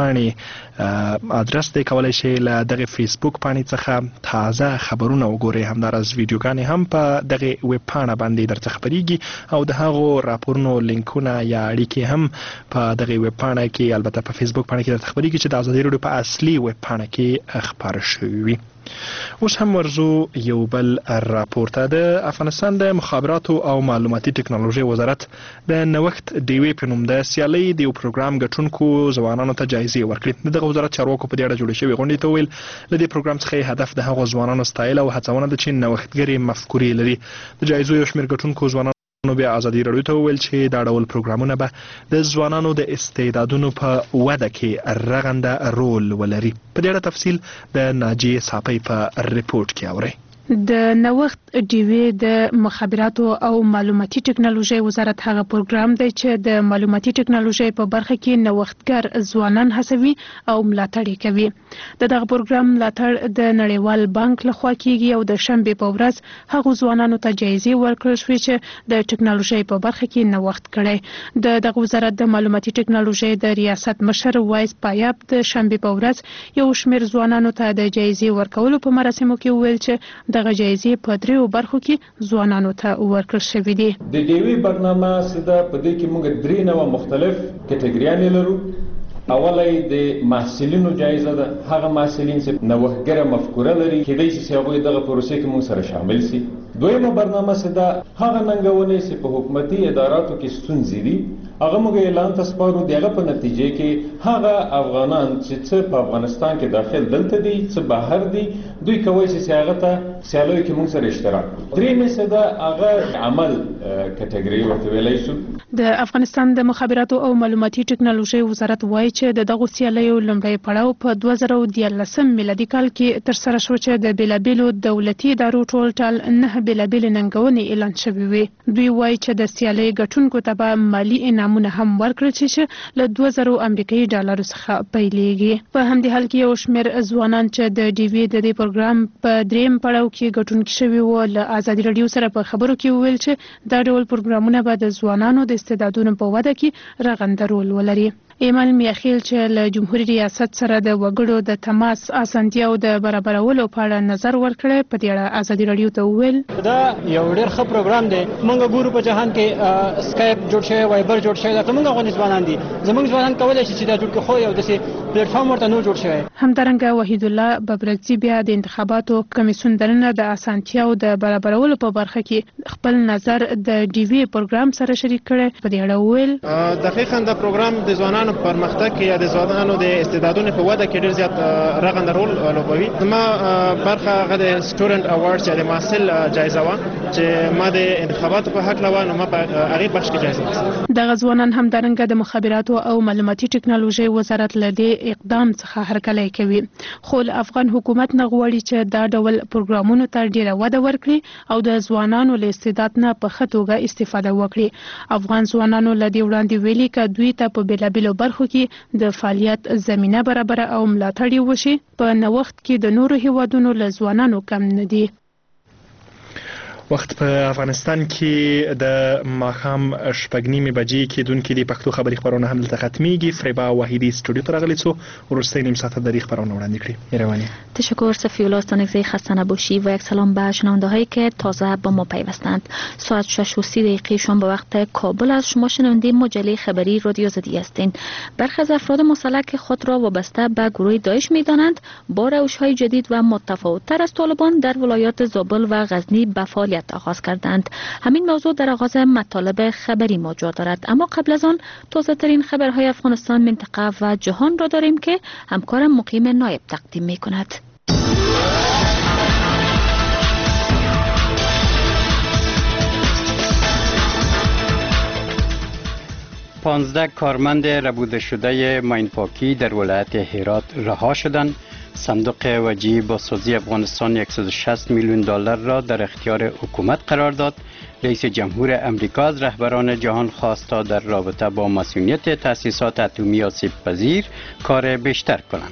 پاڼې ادرس دی، کولای شئ له دغه فیسبوک پاڼې څخه تازه خبرونه وګورئ. همدارس ویډیوګانې هم په دغه ویب پاڼه باندې درته خبريږي او د هغو راپورونو لینکونه یا اړیکې هم په دغه ویب پاڼه کې البته په فیسبوک پاڼه کې درته خبريږي چې د ازادي راډیو په اصلي ویب پاڼه کې خبر شوی. اوس هم ورزو یو بل راپور ته. د افغانستان د مخابراتو او معلوماتي ټکنالوژي وزارت د نوښت ډیوې په نوم د سیالۍ د یو پروګرام ګټونکو ځوانانو ته جایزې ورکړې. دغه وزارت چارواکو په دې اړه جوړې شوې غونډې ته وویل له دې پروګرام څخه هدف د هغو ځوانانو ستایل او هڅونه ده چې نوښتګرې مفکورې لري. د جایزو یو شمېر ګټونکو ځوانانو نو بیا ازادي راډیو ته وویل چې دا ډول پروګرامونه به د ځوانانو د استعدادونو په وده کې رغنده رول ولري. په دې اړه تفصیل د ناجیه صافی په ریپورت کې اورئ. د نوښت ډیوې د مخابراتو او معلوماتي ټکنالوژي وزارت هغه پروګرام دی چې د معلوماتي ټکنالوژي په برخه کې نوښتګر ځوانان هڅوي او ملاتړ کوي. د دغه پروګرام ملاتړ د نړیوال بانک لخوا کیږي او د شنبې په ورځ هغه ځوانانو ته جایزې ورکړل شوې چې د ټکنالوژي په برخه کې نوښت کړي. د دغه وزارت د معلوماتي ټکنالوژي د ریاست مشر وایس پایاب د شنبې په ورځ یو شمېر ځوانانو ته د جایزې ورکولو په مراسمو کې وویل چې دغه جایزې په دریو برخو کې ځوانانو ته ورکړل شوې دي. د ډیوی برنامه سده په دې کې موږ درې نوع مختلف کټګریانې لرو. اولای د محصلینو جایزه ده، هغه محصلین چې نوښتګره مفکوره لري کېدای شي چې هغوی دغه پروسې کې موږ سره شامل شي. دویمه برنامه سده هغه ننګونې چې په حکومتي اداراتو کې ستونزې دي، هغه موږ اعلان ته سپارو. دغه په نتیجه کې هغه افغانان چې څه په افغانستان کې داخل دلته دي څه بهر دي دوی کوي چې هغه ته سیالیو کې موږ سره اشتراک وکړو. درېیمه سده هغه عمل کټګوري ورته ویلی شو. د افغانستان د مخابراتو او معلوماتي ټکنالوژي وزارت وایي چې د دغو سیالیو لومړی پړاو په دوه زره دیارلسم میلادي کال کې ترسره شو چې د بېلابېلو دولتي ادارو ټول ټال نهه بېلابېلې ننګونې اعلان شوې وې. دوی وایي چې د سیالۍ ګټونکو ته به مالي انعامونه هم ورکړل شي چې له دوه زره امریکایي ډالرو څخه پیلېږي. په همدې حال کې یو شمېر ځوانان چې د ډي وي د دې پروګرام په درېیم پړاو کې ګټونکي شوي وو له ازادي راډیو سره په خبرو کې وویل چې دا ډول پروګرامونه به د ځوانانو د استعدادونو په وده کې رغنده رول ولري. ایمل میاخیل چې له جمهوریت ریاست سره د وګړو د تماس اسانتیاو د برابرولو په اړه نظر ورکړی. په دې اړه ازادي رادیو ته وویل دا یو ډېر ښه پروګرام دی. موږ ګورو په جهان کې سکایپ جوړ شوی، وایبر جوړ شوی، دا موږ غوښنه ځوانان دي. زموږ ځوانان کولای شي چې دا جوړ کړي، خو یو داسې پلیټ فارم ورته نو جوړ شوی. همدارنګه وحید الله ببرزي بیا د انتخاباتو کمیسیون دننه د اسانتیاو د برابرولو په برخه کې خپل نظر د ډي وی پروګرام سره شریک کړي. په دې اړه وویل دقیقاً دا پروګرام د ځوانانو پرمختګ یا د ځوانانو د استعدادونو په وده کې ډېر زیات رغنده رول لوبوي. ما برخه هغه د سټوډنټ اوارډز یا د محصل جایزه و چې ما د انتخاباتو په حق لوانو ما په هغه بخش کې جایزه واخیسته. د ځوانان همدارنګه د مخابراتو او معلوماتي ټکنالوژي وزارت لدی اقدام څخه هرکلی کوي. خو افغان حکومت نه غواړي چې دا ډول پروګرامونو ته ډیره وده ورکړي او د ځوانانو له استعداد نه په ښه توګه استفاده وکړي. افغان ځوانانو لدی وړاندې ویلي ک دوی ته په بیلابیلو برخو کې د فعالیت زمينه برابر او ملاتړ وشي. په نوښت کې د نورو هیوادونو له ځوانانو کم نه دي. وخت په افغانستان کې د ماښام شپږ نیمې بجې کېدونکې د پښتو خبري خبرونه هم دلته ختميږي. فریبا واحدی استودیو ته راغلی څو وروستۍ نیم ساعت د خبرونه وړاندې کړي. رواني تشکر صفی الله استانگزی خسته نباشی و یک سلام به شنونده هایی که تازه با ما پیوستند. ساعت شش و سی دقیقه شام به وقت کابل از شما شنونده مجله خبری رادیو آزادی هستید. برخی از افراد مسلح خود را وابسته به گروه داعش می‌دانند. با روش‌های جدید و متفاوت‌تر از طالبان در ولایات زابل و غزنی به فعالیت آغاز کردند. همین موضوع در آغاز مطالب خبری ما جا دارد. اما قبل از آن تازه ترین خبرهای افغانستان، منطقه و جهان را داریم که همکارم مقیم نایب تقدیم می کند. پانزده کارمند ربوده شده ماینپاکی در ولایت هرات رها شدند. صندوق وجیه بازسازی افغانستان صد و شصت میلیون دلار را در اختیار حکومت قرار داد. رئیس جمهور امریکا از رهبران جهان خواست تا در رابطه با مسئولیت تأسیسات اتمی آسیب پذیر کار بیشتر کنند.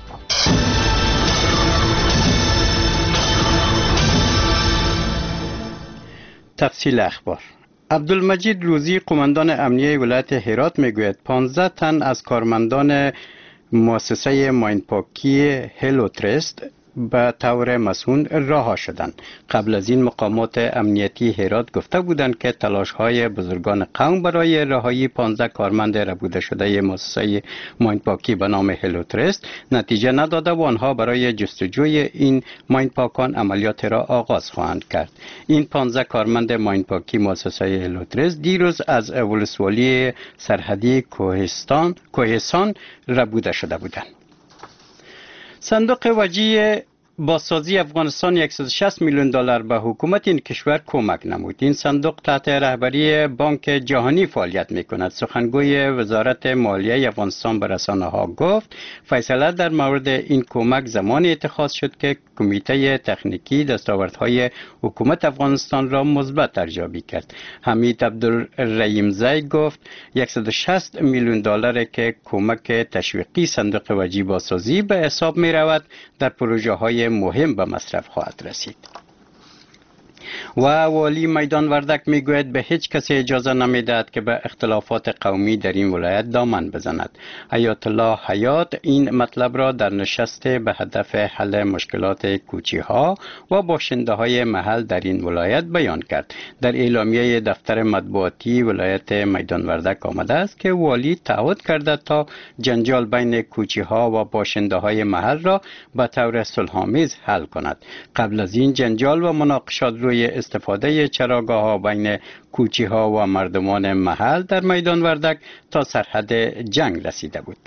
تفصیل اخبار. عبدالمجید روزی قماندان امنیه ولایت هرات میگوید پانزده تن از کارمندان مؤسسه ماینپاکی هلوترست به طور مسئول رها شدند. قبل از این مقامات امنیتی هرات گفته بودند که تلاش‌های بزرگان قوم برای رهایی پانزده کارمند ربوده شده مؤسسه ماینپاکی به نام هلوترست نتیجه نداده و آنها برای جستجوی این ماینپاکان عملیات را آغاز خواهند کرد. این پانزده کارمند ماینپاکی مؤسسه هلوترست دیروز از ولسوالی سرحدی کوهستان کوهستان ربوده شده بودند. صندوق وجیه بازسازی افغانستان صد و شصت میلیون دلار به حکومت این کشور کمک نمود. این صندوق تحت رهبری بانک جهانی فعالیت می‌کند. سخنگوی وزارت مالیه افغانستان به رسانه‌ها گفت فیصله در مورد این کمک زمانی اتخاذ شد که کمیته تکنیکی دستاوردهای حکومت افغانستان را مثبت ارزیابی کرد. حمید عبدالرحیمزی گفت صد و شصت میلیون دلار که کمک تشویقی صندوق وجیه بازسازی به حساب می‌رود در پروژه‌های مهم به مصرف خواهد رسید. و والی میدان وردک میگوید به هیچ کسی اجازه نمیدهد که به اختلافات قومی در این ولایت دامن بزند. حیات الله حیات این مطلب را در نشست به هدف حل مشکلات کوچی ها و باشنده های محل در این ولایت بیان کرد. در اعلامیه دفتر مطبوعاتی ولایت میدان وردک آمده است که والی تعهد کرده تا جنجال بین کوچی ها و باشنده های محل را به طور صلح‌آمیز حل کند. قبل از این جنجال و مناقشات روی استفاده چراگاه ها بین کوچی ها و مردمان محل در میدان وردک تا سرحد جنگ رسیده بود.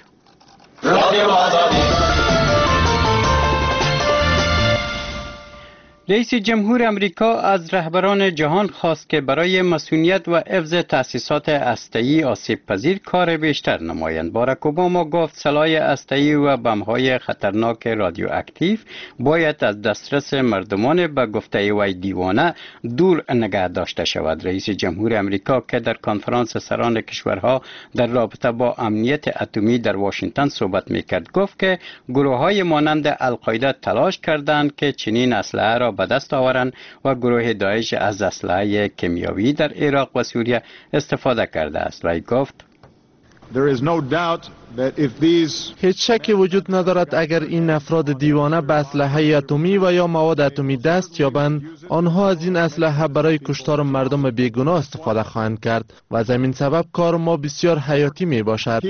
رئیس جمهور امریکا از رهبران جهان خواست که برای مسئولیت و حفظ تأسیسات هسته‌ای آسیب پذیر کار بیشتر نمایند. باراک اوباما گفت سلاح هسته‌ای و بم‌های خطرناک رادیواکتیو باید از دسترس مردمان به گفته وی دیوانه دور نگه داشته شود. رئیس جمهور امریکا که در کنفرانس سران کشورها در رابطه با امنیت اتمی در واشنگتن صحبت می‌کرد گفت که گروه‌های مانند القاعده تلاش کردند که چنین اسلحه را به دست آورند و گروه داعش از اسلحه کیمیاوی در عراق و سوریه استفاده کرده است. وی گفت There is no doubt that if these هیچ شکی وجود ندارد اگر این افراد دیوانه به اسلحه اتمی و یا مواد اتمی دست یابند، آنها از این اسلحه برای کشتار مردم بیگناه استفاده خواهند کرد و از همین سبب کار ما بسیار حیاتی می باشد.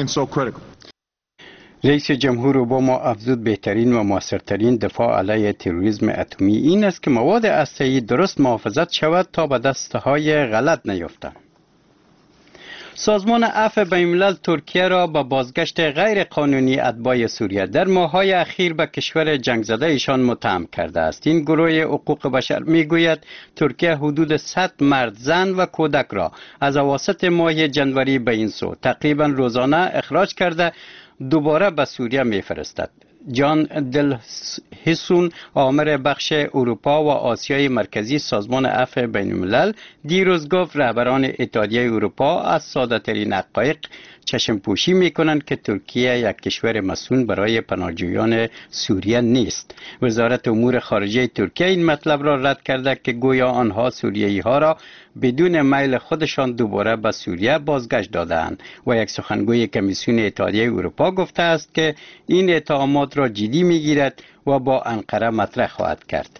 رئیس جمهور اوباما افزود بهترین و موثرترین دفاع علیه تروریسم اتمی این است که مواد هسته‌ای درست محافظت شود تا به دستهای غلط نیفتند. سازمان عفو بین‌الملل ترکیه را با بازگشت غیر قانونی اتباع سوریه در ماه‌های اخیر به کشور جنگ زده ایشان متهم کرده است. این گروه حقوق بشر میگوید ترکیه حدود صد مرد، زن و کودک را از اواسط ماه جنوری به این سو تقریبا روزانه اخراج کرده دوباره به سوریه میفرستد. جان دل حسون آمر بخش اروپا و آسیای مرکزی سازمان عفو بین الملل دیروز گفت رهبران اتحادیه اروپا از ساده ترین حقایق چشم پوشی می کنند که ترکیه یک کشور مسئول برای پناهجویان سوریه نیست. وزارت امور خارجه ترکیه این مطلب را رد کرده که گویا آنها سوریایی ها را بدون میل خودشان دوباره به سوریه بازگشت دادند و یک سخنگوی کمیسیون اتحادیه اروپا گفته است که این اتهامات را جدی می گیرد و با انقره مطرح خواهد کرد.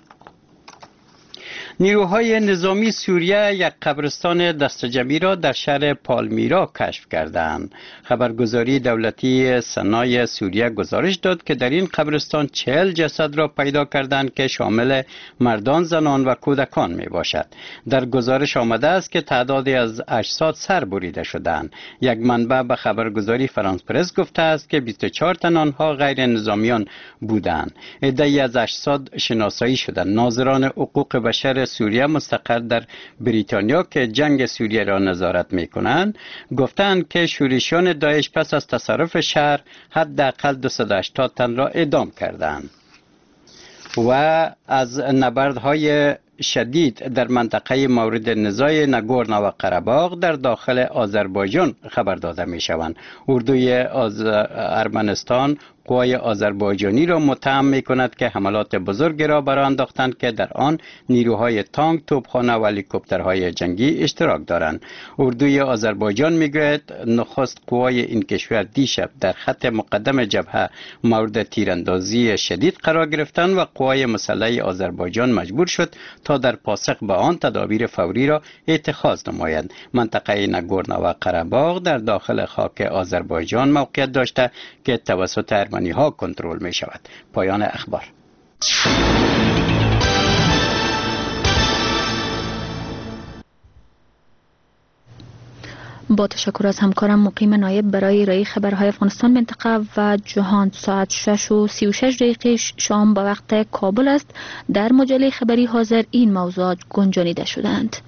نیروهای نظامی سوریه یک قبرستان دستجمعی را در شهر پالمیرا کشف کردند. خبرگزاری دولتی سنای سوریه گزارش داد که در این قبرستان چهل جسد را پیدا کردند که شامل مردان، زنان و کودکان می باشد. در گزارش آمده است که تعدادی از اجساد سر بریده شدند. یک منبع به خبرگزاری فرانس پرس گفته است که بیست و چهار تن آنها غیر نظامیان بودند. عده‌ای از اجساد شناسایی شدند. ناظران حقوق بشر سوریه مستقر در بریتانیا که جنگ سوریه را نظارت می کنند گفتند که شورشیان داعش پس از تصرف شهر حداقل دویست و هشتاد تن را اعدام کردند. و از نبردهای شدید در منطقه مورد نزاع ناگورنو و قره‌باغ در داخل آذربایجان خبر داده می شوند. اردوی از ارمنستان قوای آذربایجانی را متهم می کند که حملات بزرگی را برآ انداختند که در آن نیروهای تانک، توپخانه و هلیکوپترهای جنگی اشتراک دارند. اردوی آذربایجان می گوید نخست قوای این کشور دیشب در خط مقدم جبهه مورد تیراندازی شدید قرار گرفتند و قوای مسلح آذربایجان مجبور شد تا در پاسخ به آن تدابیر فوری را اتخاذ نماید. منطقه ناگورنو و قره‌باغ در داخل خاک آذربایجان موقعیت داشته که توسط ارمنی ها کنترل می شود. پایان اخبار. با تشکر از همکارم مقیم نایب برای ارائه خبرهای افغانستان، منطقه و جهان. ساعت شش و سی و شش دقیقه شام به وقت کابل است. در مجله خبری حاضر این موضوعات گنجانیده شدند.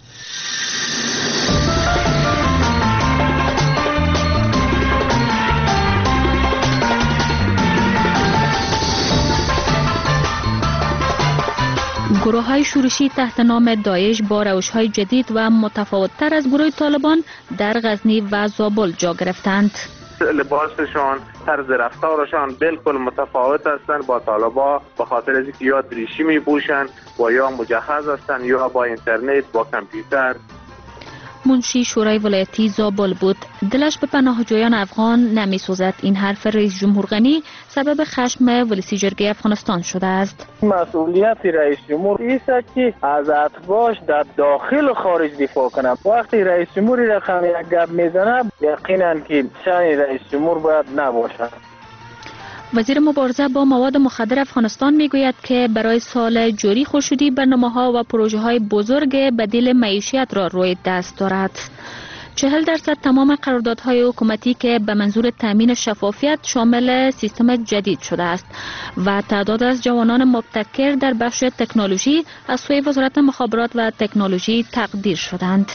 گروه های شورشی تحت نام داعش با روش های جدید و متفاوت تر از گروه طالبان در غزنی و زابل جا گرفتند. لباسشان، طرز رفتارشان بالکل متفاوت هستند با طالبا، به خاطر از اینکه یا دریشی می پوشند و یا مجهز هستند یا با اینترنت با کامپیوتر. منشی شورای ولایتی زابل بود. دلش به پناهجویان افغان نمی سوزد. این حرف رئیس جمهور غنی سبب خشم ولسی جرگه افغانستان شده است. مسئولیت رئیس جمهور است که از اتباعش در داخل و خارج دفاع کنه. وقتی رئیس جمهوری رقم یک گپ میزنه یقینا که شأن رئیس جمهور باید نباشد. وزیر مبارزه با مواد مخدر افغانستان میگوید که برای سال جاری خورشیدی برنامه‌ها و پروژه‌های بزرگ بدیل معیشت را روی دست دارد. چهل درصد تمام قراردادهای حکومتی که به منظور تامین شفافیت شامل سیستم جدید شده است و تعداد از جوانان مبتکر در بخش تکنولوژی از سوی وزارت مخابرات و تکنولوژی تقدیر شدند.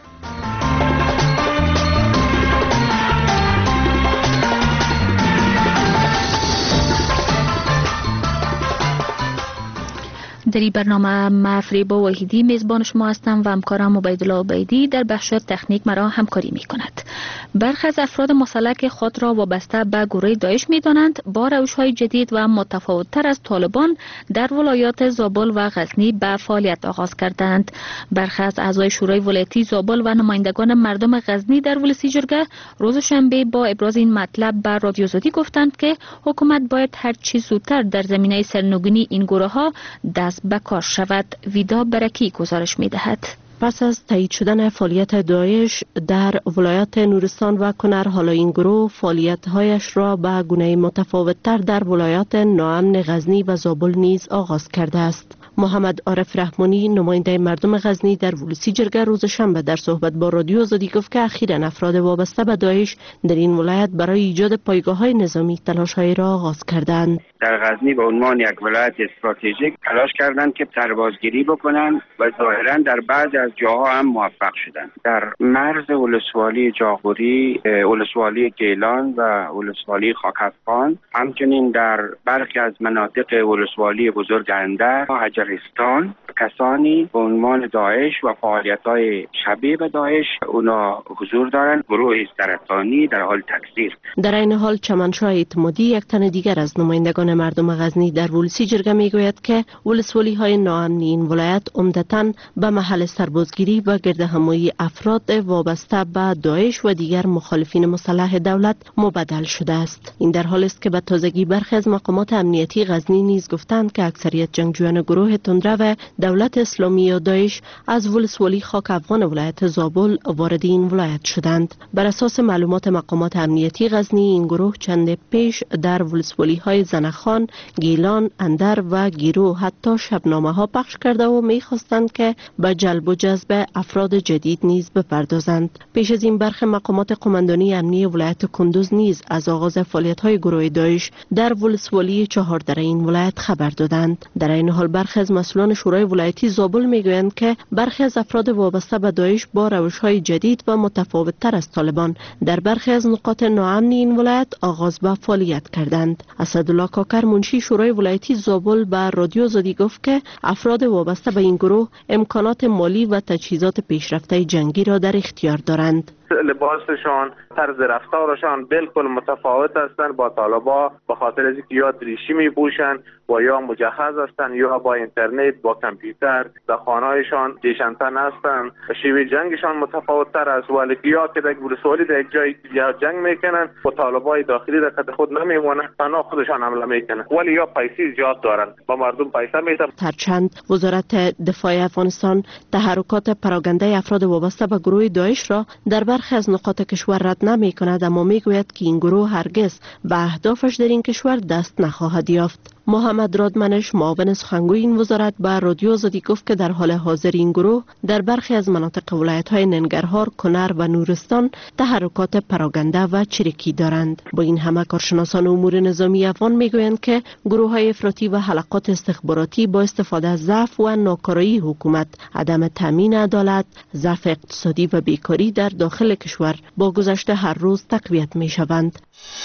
در این برنامه ما فریبا وحیدی میزبان شما هستم و همکارم عبیدالله عبیدی در بخش تکنیک مرا همکاری می کند. برخی از افراد مسلح خود را وابسته به گروه داعش می دانند با روش‌های جدید و متفاوت‌تر از طالبان در ولایات زابل و غزنی به فعالیت آغاز کردند. برخی از اعضای شورای ولایتی زابل و نمایندگان مردم غزنی در ولسی جرگه روز شنبه با ابراز این مطلب به رادیو آزادی گفتند که حکومت باید هر چه زودتر در زمینه سرنگونی این گروه ها دست به کار شود. ویدا برکی گزارش می دهد. پس از تایید شدن فعالیت داعش در ولایات نورستان و کنر، حالا این گروه فعالیت‌هایش را به گونه متفاوت‌تر در ولایات ناامن غزنی و زابل نیز آغاز کرده است. محمد عارف رحمانی نماینده مردم غزنی در ولسی جرگه روز شنبه در صحبت با رادیو آزادی گفت که اخیراً افراد وابسته به داعش در این ولایت برای ایجاد پایگاه‌های نظامی تلاش‌هایی را آغاز کردند. در غزنی به عنوان یک ولایت استراتژیک تلاش کردند که سربازگیری بکنند و ظاهراً در بعضی از جاها هم موفق شدند. در مرز ولسوالی جاغوری، ولسوالی گیلان و ولسوالی خاکافغان، همچنین در برخی از مناطق ولسوالی بزرگ اندر، هجرستان، کسانی به عنوان داعش و فعالیت‌های شبیه به داعش اونا حضور دارند. گروه سرطانی در حال تکثیر. در این حال چمنشاه اعتمادی، یک تن دیگر از نمایندگان مردم غزنی در ولسی جرگه میگوید که ولسوالی های ناامن این ولایت عمدتاً به محل سربازگیری و گردهمایی افراد وابسته به داعش و دیگر مخالفین مسلح دولت مبدل شده است. این در حالی است که به تازگی برخی از مقامات امنیتی غزنی نیز گفتند که اکثریت جنگجویان گروه تندره و دولت اسلامی یا داعش از ولسوالی خاک افغان ولایت زابل وارد این ولایت شدند. بر اساس معلومات مقامات امنیتی غزنی، این گروه چند پیش در ولسوالی های زنخان، گیلان، اندر و گیرو حتی شبنامه ها پخش کرده و می‌خواستند که به جلب و جذب افراد جدید نیز بپردازند. پیش از این برخی مقامات قماندانی امنی ولایت کندوز نیز از آغاز فعالیت های گروه داعش در ولسوالی چهار در این ولایت خبر دادند. در این حال برخی از مسئولان شورای ولایتی زابل میگویند که برخی از افراد وابسته به داعش با روش‌های جدید و متفاوت‌تر از طالبان در برخی از نقاط ناامن این ولایت آغاز به فعالیت کردند. اسدالله کاکر، منشی شورای ولایتی زابل، به رادیو آزادی گفت که افراد وابسته به این گروه امکانات مالی و تجهیزات پیشرفته جنگی را در اختیار دارند. لباسشان، طرز رفتارشان بالکل متفاوت هستند با طالبا، به خاطر از اینکه یا دریشی میپوشند و یا مجهز هستند یا با اینترنت با کامپیوتر در خانه‌هایشان دیشنتن هستند. شیوه جنگشان متفاوت تر است. ولی یا که در ولسوالی در یک جای یا جنگ میکنن و طالبای داخلی در خود خود نمیمونن، تنها خودشان حمله میکنن، ولی یا پیسې زیاد دارند با مردم پیسه میدن. هرچند وزارت دفاع افغانستان تحرکات پراگنده افراد وابسته به گروه داعش را در برخی از نقاط کشور رد نمی کند، اما می گوید که این گروه هرگز به اهدافش در این کشور دست نخواهد یافت. محمد رادمنش، معاون سخنگوی این وزارت، به رادیو آزادی گفت که در حال حاضر این گروه در برخی از مناطق ولایت‌های ننگرهار، کنر و نورستان تحرکات پراگنده و چریکی دارند. با این همه کارشناسان امور نظامی افغان میگویند که گروه‌های افراطی و حلقات استخباراتی با استفاده از ضعف و ناکارایی حکومت، عدم تامین عدالت، ضعف اقتصادی و بیکاری در داخل کشور با گذشت هر روز تقویت می‌شوند.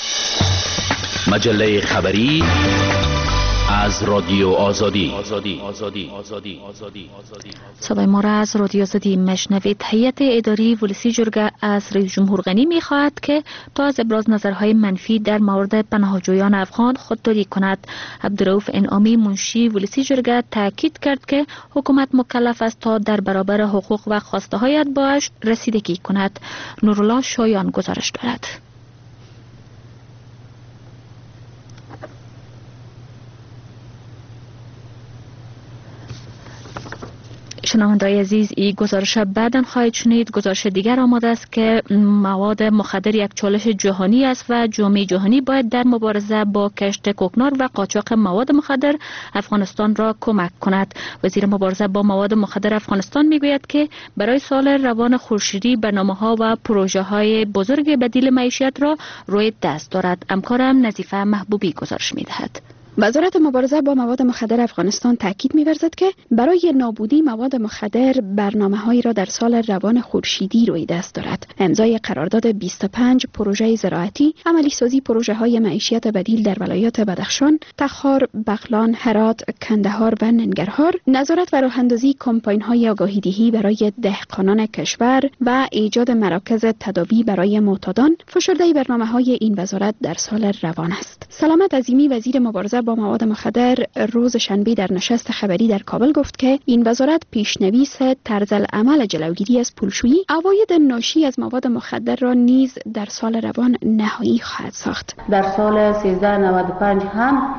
مجله خبری از رادیو آزادی. صدای ما را از رادیو آزادی مشنوید. هیئت اداری ولسی جرگه از رئیس جمهور غنی می خواهد که تا از ابراز نظرهای منفی در مورد پناهجویان افغان خودداری کند. عبدالرؤوف انعامی، منشی ولسی جرگه، تاکید کرد که حکومت مکلف است تا در برابر حقوق و خواسته های اتباعش رسیدگی کند. نورالله شایان گزارش دارد. شنونده‌های عزیز، این گزارش بعداً خواهید شنید. گزارش دیگر آماده است که مواد مخدر یک چالش جهانی است و جامعه جهانی باید در مبارزه با کشت کوکنار و قاچاق مواد مخدر افغانستان را کمک کند. وزیر مبارزه با مواد مخدر افغانستان میگوید که برای سال روان خورشیدی برنامه‌ها و پروژه‌های بزرگ بدیل معیشت را روی دست دارد. همکارم نظیفه محبوبی گزارش می‌دهد. وزارت مبارزه با مواد مخدر افغانستان تاکید می‌ورزد که برای نابودی مواد مخدر برنامه‌هایی را در سال روان خورشیدی روی دست دارد. امضای قرارداد بیست و پنج پروژه زراعتی، عملی سازی پروژه‌های معیشت بدیل در ولایات بدخشان، تخار، بغلان، هرات، کندهار و ننگرهار، نظارت و راه‌اندازی کمپاین‌های آگاهی‌دهی برای دهقانان کشور و ایجاد مراکز تداوی برای معتادان فشرده برنامه‌های این وزارت در سال روان است. سلامت عظیمی وزیر مبارزه با مواد مخدر روز شنبه در نشست خبری در کابل گفت که این وزارت پیشنویس طرز العمل جلوگیری از پولشویی عواید ناشی از مواد مخدر را نیز در سال روان نهایی خواهد ساخت. در سال سیزده نود و پنج هم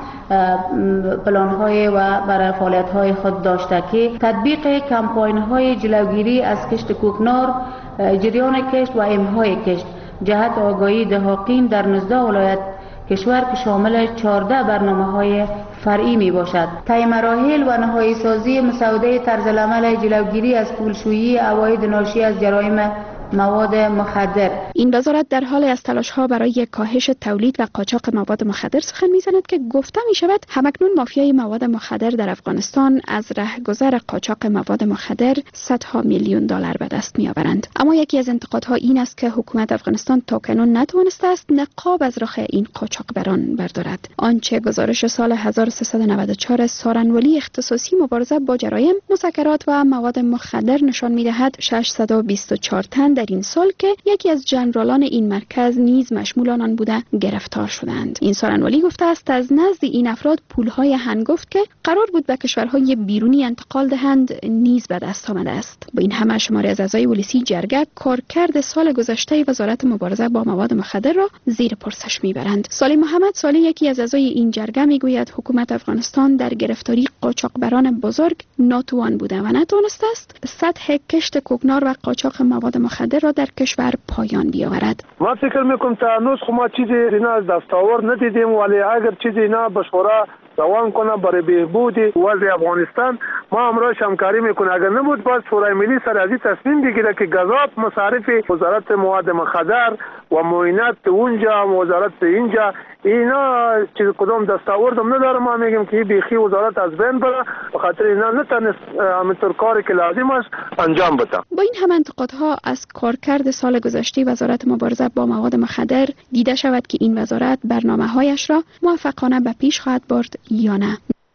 پلان‌های و برای فعالیت‌های خود داشته که تطبیق کمپاین‌های جلوگیری از کشت کوکنار، جریان کشت و امهای کشت، جهت آگاهی دهقان در نوزده ولایت کشور که شامل چهارده برنامه‌های فرعی می باشد. طی مراحل و نهایی سازی مسوده طرز العمل جلوگیری از پولشویی عواید ناشی از جرایم مواد مخدر. این وزارت در حال از تلاش‌ها برای کاهش تولید و قاچاق مواد مخدر سخن می‌زند که گفته می‌شود همکنون مافیای مواد مخدر در افغانستان از رهگذر قاچاق مواد مخدر صدها میلیون دلار به دست می‌آورند. اما یکی از انتقادها این است که حکومت افغانستان تاکنون نتوانسته است نقاب از راه این قاچاقبران بردارد. آنچه گزارش سال هزار و سیصد و نود و چهار سارنولی اختصاصی مبارزه با جرایم، مسکرات و مواد مخدر نشان می‌دهد ششصد و بیست و چهار تن در این سال که یکی از جنرالان این مرکز نیز مشمول آن بوده گرفتار شدند. این سارنولی گفته است از نزد این افراد پولهای هنگفت که قرار بود به کشورهای بیرونی انتقال دهند نیز به دست آمده است. با این همه شماری از اعضای پلیسی جرگه کارکرد سال گذشته وزارت مبارزه با مواد مخدر را زیر پرسش میبرند. سالی محمد سالی یکی از اعضای این جرگه میگوید حکومت افغانستان در گرفتاری قاچاقبران بزرگ ناتوان بوده و نتوانسته است سطح کشت کوکنار و قاچاق مواد مخدر را در کشور پایان بیاورد. ما فکر میکنم تا هنوز خو ما چیزی اینا از دستاورد ندیدیم، ولی اگر چیزی اینا به شورا روان کنه برای بهبود وضع افغانستان ما امروز همکاری میکنه. اگر نبود باز شورای ملی سر از این تصمیم بگیره که گزاف مصارف وزارت مواد مخدر و معاینات اونجا وزارت اینجا اینا چیز کدام دستاورد هم نداره. ما میگیم که بیخی وزارت از بین بره، به خاطر اینا نتونست همینطور کاری که لازم است انجام بده. با این هم انتقادها از کارکرد سال گذشته وزارت مبارزه با مواد مخدر دیده شود که این وزارت برنامه‌هایش را موفقانه به پیش خواهد برد یا نه.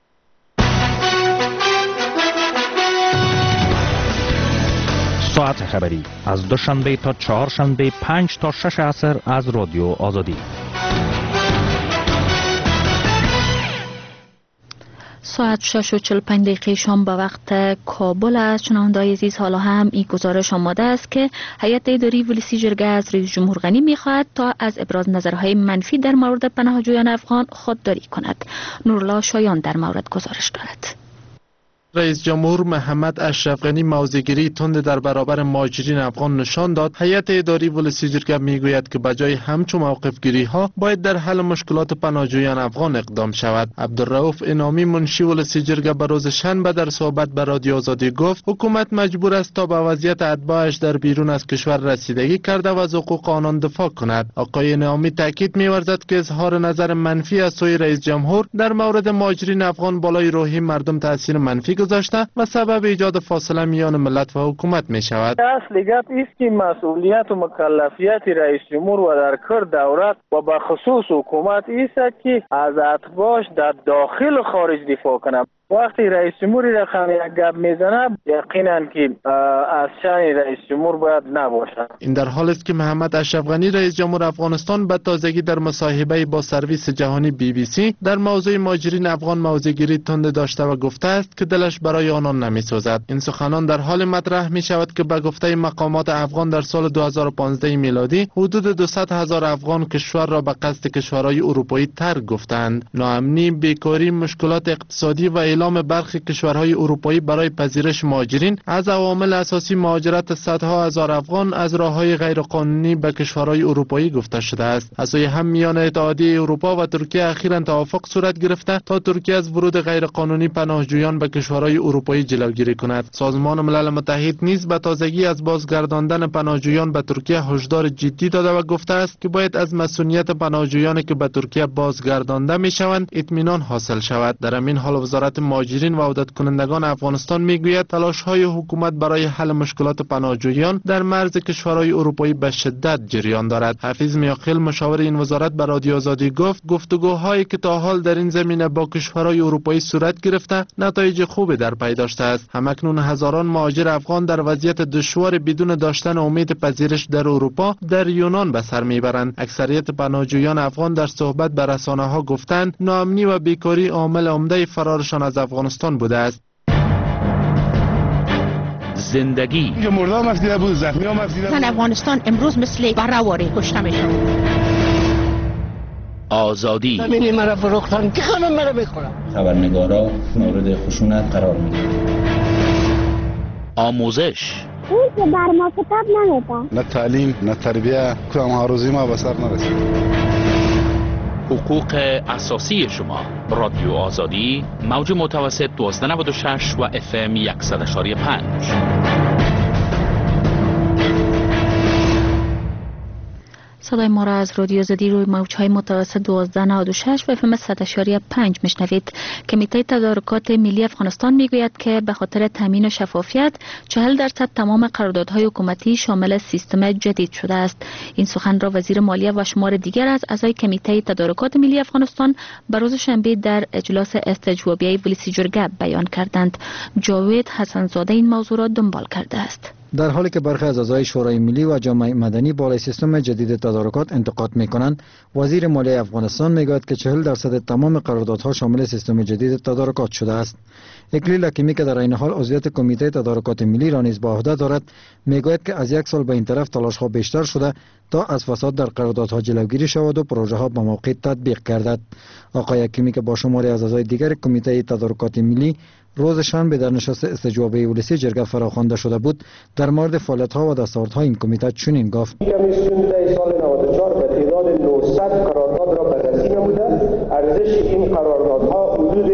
ساعت خبری از دوشنبه تا چهارشنبه پنج تا شش عصر از رادیو آزادی. ساعت شش و چهل و پنج دقیقه شام به وقت کابل است. شنونده‌های عزیز، حالا هم این گزارش آماده است که هیئت اداری ولسی جرگه از رئیس جمهور غنی می‌خواهد تا از ابراز نظرهای منفی در مورد پناهجویان افغان خودداری کند. نورالله شایان در مورد گزارش دارد. رئیس جمهور محمد اشرف غنی موضع‌گیری تند در برابر مهاجرین افغان نشان داد. هیئت اداری ولسی جرگه میگوید که بجای همچون موقفگیری ها باید در حل مشکلات پناهجویان افغان اقدام شود. عبدالرؤوف انعامی منشی ولسی جرگه به روز شنبه در صحبت به رادیو آزادی گفت حکومت مجبور است تا به وضعیت اتباعش در بیرون از کشور رسیدگی کرده و از حقوق آنان دفاع کند. آقای انعامی تاکید می‌ورزد که اظهار نظر منفی از سوی رئیس جمهور در مورد مهاجرین افغان بالای روحی مردم تاثیر منفی گذاشته و سبب ایجاد فاصله میان ملت و حکومت می شود. اصل گپ است که مسئولیت و مکلفیت رئیس جمهور و در کار دولت و به خصوص حکومت است که از اتباعش در داخل و خارج دفاع کنه. وقتی رئیس جمهوری رقم یک گپ میزنه یقینا که از شأن رئیس جمهور باید نباشد. این در حال است که محمد اشرف غنی رئیس جمهور افغانستان به تازگی در مصاحبه با سرویس جهانی بی بی سی در موضوع مهاجرین افغان موضع‌گیری تند داشته و گفته است که دلش برای آنان نمی‌سوزد. این سخنان در حال مطرح می شود که به گفته مقامات افغان در سال دو هزار و پانزده میلادی حدود دویست هزار افغان کشور را به قصد کشورهای اروپایی ترک گفتند. ناامنی، بیکاری، مشکلات اقتصادی و اعلام برخی کشورهای اروپایی برای پذیرش مهاجرین از عوامل اساسی مهاجرت صدها هزار افغان از راههای غیرقانونی به کشورهای اروپایی گفته شده است. از سوی هم میان اتحادیه اروپا و ترکیه اخیراً توافق صورت گرفته تا ترکیه از ورود غیرقانونی پناهجویان به کشورهای اروپایی جلوگیری کند. سازمان ملل متحد نیز به تازگی از بازگرداندن پناهجویان به ترکیه هشدار جدی داده و گفته است که باید از مسئولیت پناهجویانی که به ترکیه بازگردانده میشوند اطمینان حاصل شود. در همین حال وزارت مهاجرین و عودت کنندگان افغانستان میگوید تلاش‌های حکومت برای حل مشکلات پناهجویان در مرز کشورهای اروپایی به شدت جریان دارد. حفیظ میاخیل مشاور این وزارت به رادیو آزادی گفت گفتگوهایی که تا حال در این زمینه با کشورهای اروپایی صورت گرفته نتایج خوبی در پی داشته است. همکنون هزاران مهاجر افغان در وضعیت دشوار بدون داشتن امید پذیرش در اروپا در یونان به سر میبرند. اکثریت پناهجویان افغان در صحبت به رسانه‌ها گفتند ناامنی و بیکاری عامل عمده فرارشان از افغانستان بوده است. زندگی مردم مفیده بود، زخمی هم مفیده بود. افغانستان امروز مثل برآوری کشته میشد. آزادی همینی مرا فروختن که همه مرا بخورم. خبرنگارا مورد خشونت قرار میدن. آموزش اون که بر ما کتاب نمیده. نه تعلیم نه تربیه کدام هاروزی ما به سر نرسید. حقوق اساسی شما. رادیو آزادی موج متوسط دوازده نود و شش و اف ام صد و یک و پنج. صدای ما را از رادیو آزادی روی موج‌های متوسط دوازده نود و شش و اف ام صد و پنج میشنوید. کمیته تدارکات ملی افغانستان میگوید که به خاطر تامین شفافیت چهل درصد تمام قراردادهای حکومتی شامل سیستم جدید شده است. این سخن را وزیر مالیه و شمار دیگر از اعضای کمیته تدارکات ملی افغانستان به روز شنبه در اجلاس استجوابیه ولسی جرگه بیان کردند. جاوید حسنزاده این موضوع را دنبال کرده است. در حالی که برخی از اعضای شورای ملی و جامعه مدنی بالای سیستم جدید تدارکات انتقاد می‌کنند، وزیر مالیه افغانستان میگوید که چهل درصد تمام قراردادها شامل سیستم جدید تدارکات شده است. اکلیل حکیمی که در این حال عضویت کمیته تدارکات ملی را نیز به عهده دارد، میگوید که از یک سال به این طرف تلاش‌ها بیشتر شده تا از فساد در قراردادها جلوگیری شود و پروژه‌ها به موقع تطبیق گردد. آقای حکیمی که با شماری از اعضای دیگر کمیته تدارکات ملی روز شنبه در نشست استجوابی ولسی جرگه فراخوانده شده بود، در مورد فعالیت‌ها و دستاوردهای این کمیته چنین گفت: کمیسیون در سال نود و چهار به تعداد نهصد قرارداد را بررسی نموده. ارزش این قراردادها حدود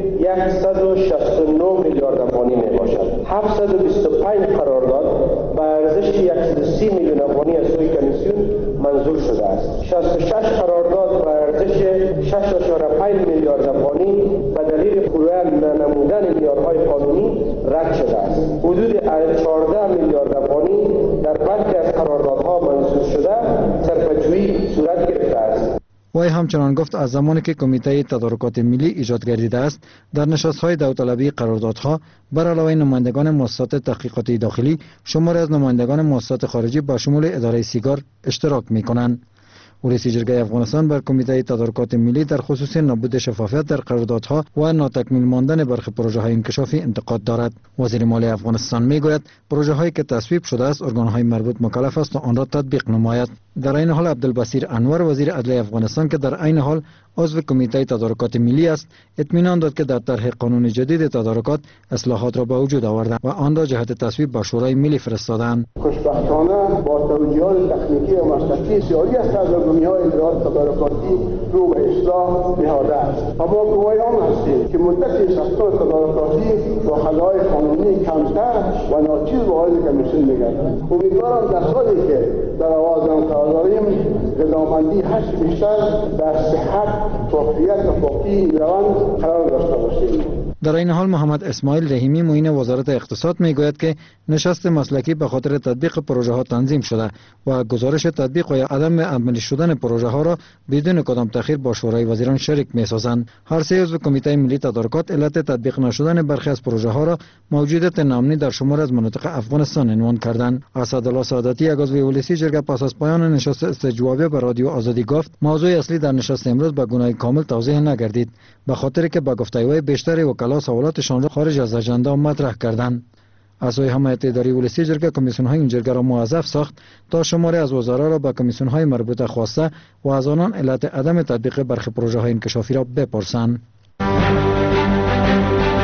صد و شصت و نه میلیارد افغانی میباشد. هفتصد و بیست و پنج قرارداد به ارزش صد و سی میلیون افغانی از سوی کمیسیون منظور شده است. شصت و شش قرارداد به ارزش شش و پنج میلیارد افغانی به دلیل پوره ننمودن معیارهای قانونی رد شده است. حدود چهارده میلیارد افغانی در برخی از قراردادها منظور شده صرفه‌جویی صورت گرفته است. وی همچنان گفت از زمانی که کمیته تدارکات ملی ایجاد گردیده است، در نشست‌های داوطلبی قراردادها بر علاوه نمایندگان مؤسسات تحقیقاتی داخلی، شماری از نمایندگان مؤسسات خارجی با شمول اداره سیگار اشتراک می‌کنند. ولسی جرگه افغانستان بر کمیته تدارکات ملی در خصوص نبود شفافیت در قراردادها و ناتکمیل ماندن برخی پروژه‌های انکشافی انتقاد دارد. وزیر مالیه افغانستان میگوید پروژه‌هایی که تصویب شده است ارگان‌های مربوط مکلف است تا آن را تطبیق نماید. در این حال عبدالبصیر انور وزیر عدلیه افغانستان که در این حال عضو کمیته تدارکات ملی است، اطمینان داد که در طرح قانون جدید تدارکات اصلاحات را به وجود آورده و آن را جهت تصویب به شورای ملی فرستادند. خوشبختانه با توجیهات تکنیکی و مسلکی سیاسی از سرگرمی‌های اجرات تدارکاتی رو به اصلاح نهاده است. اما گواهان هستیم که مدت ساختار تدارکاتی با خطاهای قانونی کمتر و ناچیز وارد کمیسیون می‌گردد. امیدوارم در سالی که در آوازم قرار داریم رضامندی هست بیشتر در صحت توفیت و باقی این روند قرار داشته باشیم. در این حال محمد اسماعیل رحیمی معین وزارت اقتصاد میگوید که نشست مسلکی به خاطر تطبیق پروژه ها تنظیم شده و گزارش تطبیق و یا عدم عملی شدن پروژه ها را بدون کدام تأخیر با شورای وزیران شریک میسازند. هر سه عضو کمیته ملی تدارکات علت تطبیق نشدن برخی از پروژه ها را موجودیت ناامنی در شمار از مناطق افغانستان عنوان کردند. اسدالله سعادتی یک عضو ولسی جرگه پس از پایان نشست استجوابی به رادیو آزادی گفت موضوع اصلی در نشست امروز به گونه کامل توضیح نگردید، به خاطر که با گفته وی بیشتر وکلا سوالاتشان را خارج از اجنده مطرح کردند. اعضای حمایت اداری ولسی جرگه کمیسیون های این جرگه را موظف ساخت تا شماری از وزرا را به کمیسیون های مربوطه خواسته و از آنان علت عدم تطبیق برخی پروژه های انکشافی را بپرسند.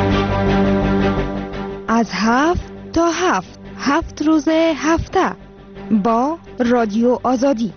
از هفت تا هفت هفت روز هفته با رادیو آزادی.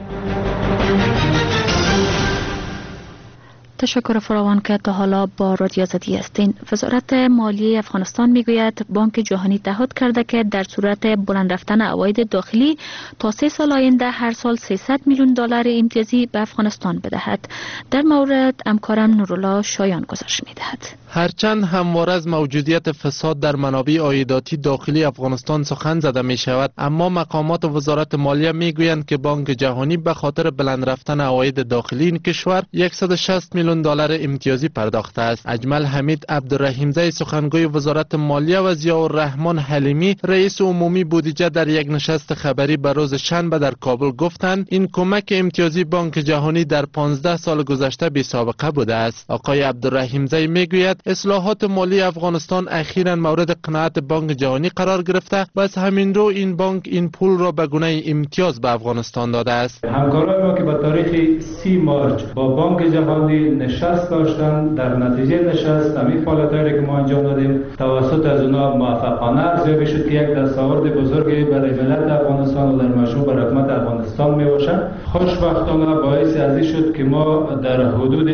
تشکر فراوان که تا حالا با رادیو آزادی هستین. وزارت مالیه افغانستان میگوید بانک جهانی تعهد کرده که در صورت بلند رفتن عواید داخلی تا سه سال آینده هر سال سیصد میلیون دلار امتیازی به افغانستان بدهد. در مورد همکارم نورالله شایان گزارش میدهد. هرچند همواره از موجودیت فساد در منابع عایداتی داخلی افغانستان سخن زده می شود، اما مقامات وزارت مالیه می گویند که بانک جهانی به خاطر بلند رفتن عواید داخلی این کشور صد و شصت میلیون دلار امتیازی پرداخته است. اجمل حمید عبدالرحیمزی سخنگوی وزارت مالیه و ضیاءالرحمن حلیمی رئیس عمومی بودجه در یک نشست خبری به روز شنبه در کابل گفتند این کمک امتیازی بانک جهانی در پانزده سال گذشته بی سابقه بوده است. آقای عبدالرحیمزی می گوید اصلاحات مالی افغانستان اخیراً مورد قناعت بانک جهانی قرار گرفته و از همین رو این بانک این پول را به گونه امتیاز به افغانستان داده است. همکاران ما که با تاریخ سی مارچ با بانک جهانی نشست داشتن، در نتیجه نشست همین فعالیتایی که ما انجام دادیم توسط از اونا موفقانه ارزیابی شد که یک دستاورد بزرگی برای ملت افغانستان و در مشروع بر حکومت افغانستان می باشد. خوشبختانه باعث از این شد که ما در حدود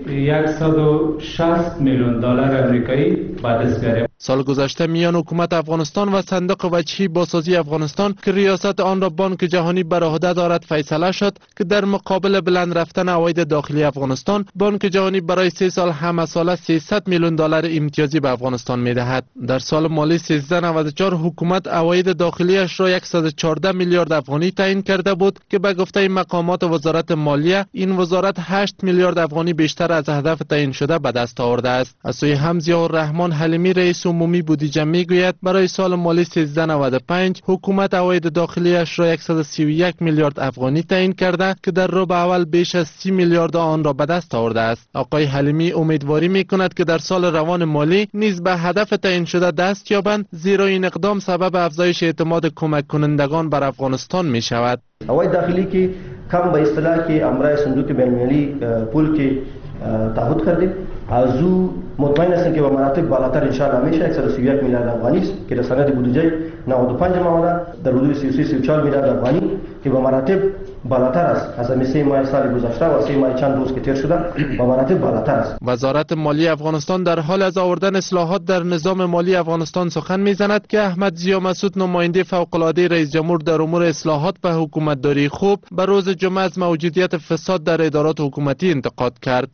صد و شصت میلیون دلار آمریکایی به دست بیاریم. سال گذشته میان حکومت افغانستان و صندوق وجهی بازسازی افغانستان که ریاست آن را بانک جهانی بر عهده دارد فیصله شد که در مقابل بلند رفتن عواید داخلی افغانستان بانک جهانی برای سه سال همه ساله سیصد میلیون دلار امتیازی به افغانستان میدهد. در سال مالی سیزده نود و چهار حکومت عواید داخلیش را صد و چهارده میلیارد افغانی تعیین کرده بود که به گفته مقامات وزارت مالیه این وزارت هشت میلیارد افغانی بیشتر از هدف تعیین شده به دست آورده است. از سوی هم ضیاءالرحمن حلیمی رئیس عمومی بودجه میگوید برای سال مالی سیزده نود و پنج حکومت عواید داخلیش را صد و سی و یک میلیارد افغانی تعیین کرده که در ربع اول بیش از سی میلیارد آن را به دست آورده است. آقای حلیمی امیدواری میکند که در سال روان مالی نیز به هدف تعیین شده دست یابند، زیرا این اقدام سبب افزایش اعتماد کمک کنندگان بر افغانستان می شود. عواید داخلی که کم به اصطلاح که امرای صندوق بین‌المللی پول که تعهد کردیم از او مطمئن هستیم که با مراتب بالاتر ان شاء الله میشه صد و سی و یک میلیارد افغانی است که در سند بودجه نود و پنج آمده در حدود سی و سه سی و چهار میلیارد افغانی که با مراتب بالاتر است از همین سه ماه سال گذشته و سه ماه چند روز که تیر شده با مراتب بالاتر است. وزارت مالی افغانستان در حال از آوردن اصلاحات در نظام مالی افغانستان سخن میزند که احمد ضیا مسعود نماینده فوق العاده رئیس جمهور در امور اصلاحات به حکومت داری خوب به روز جمعه از موجودیت فساد در ادارات حکومتی انتقاد کرد.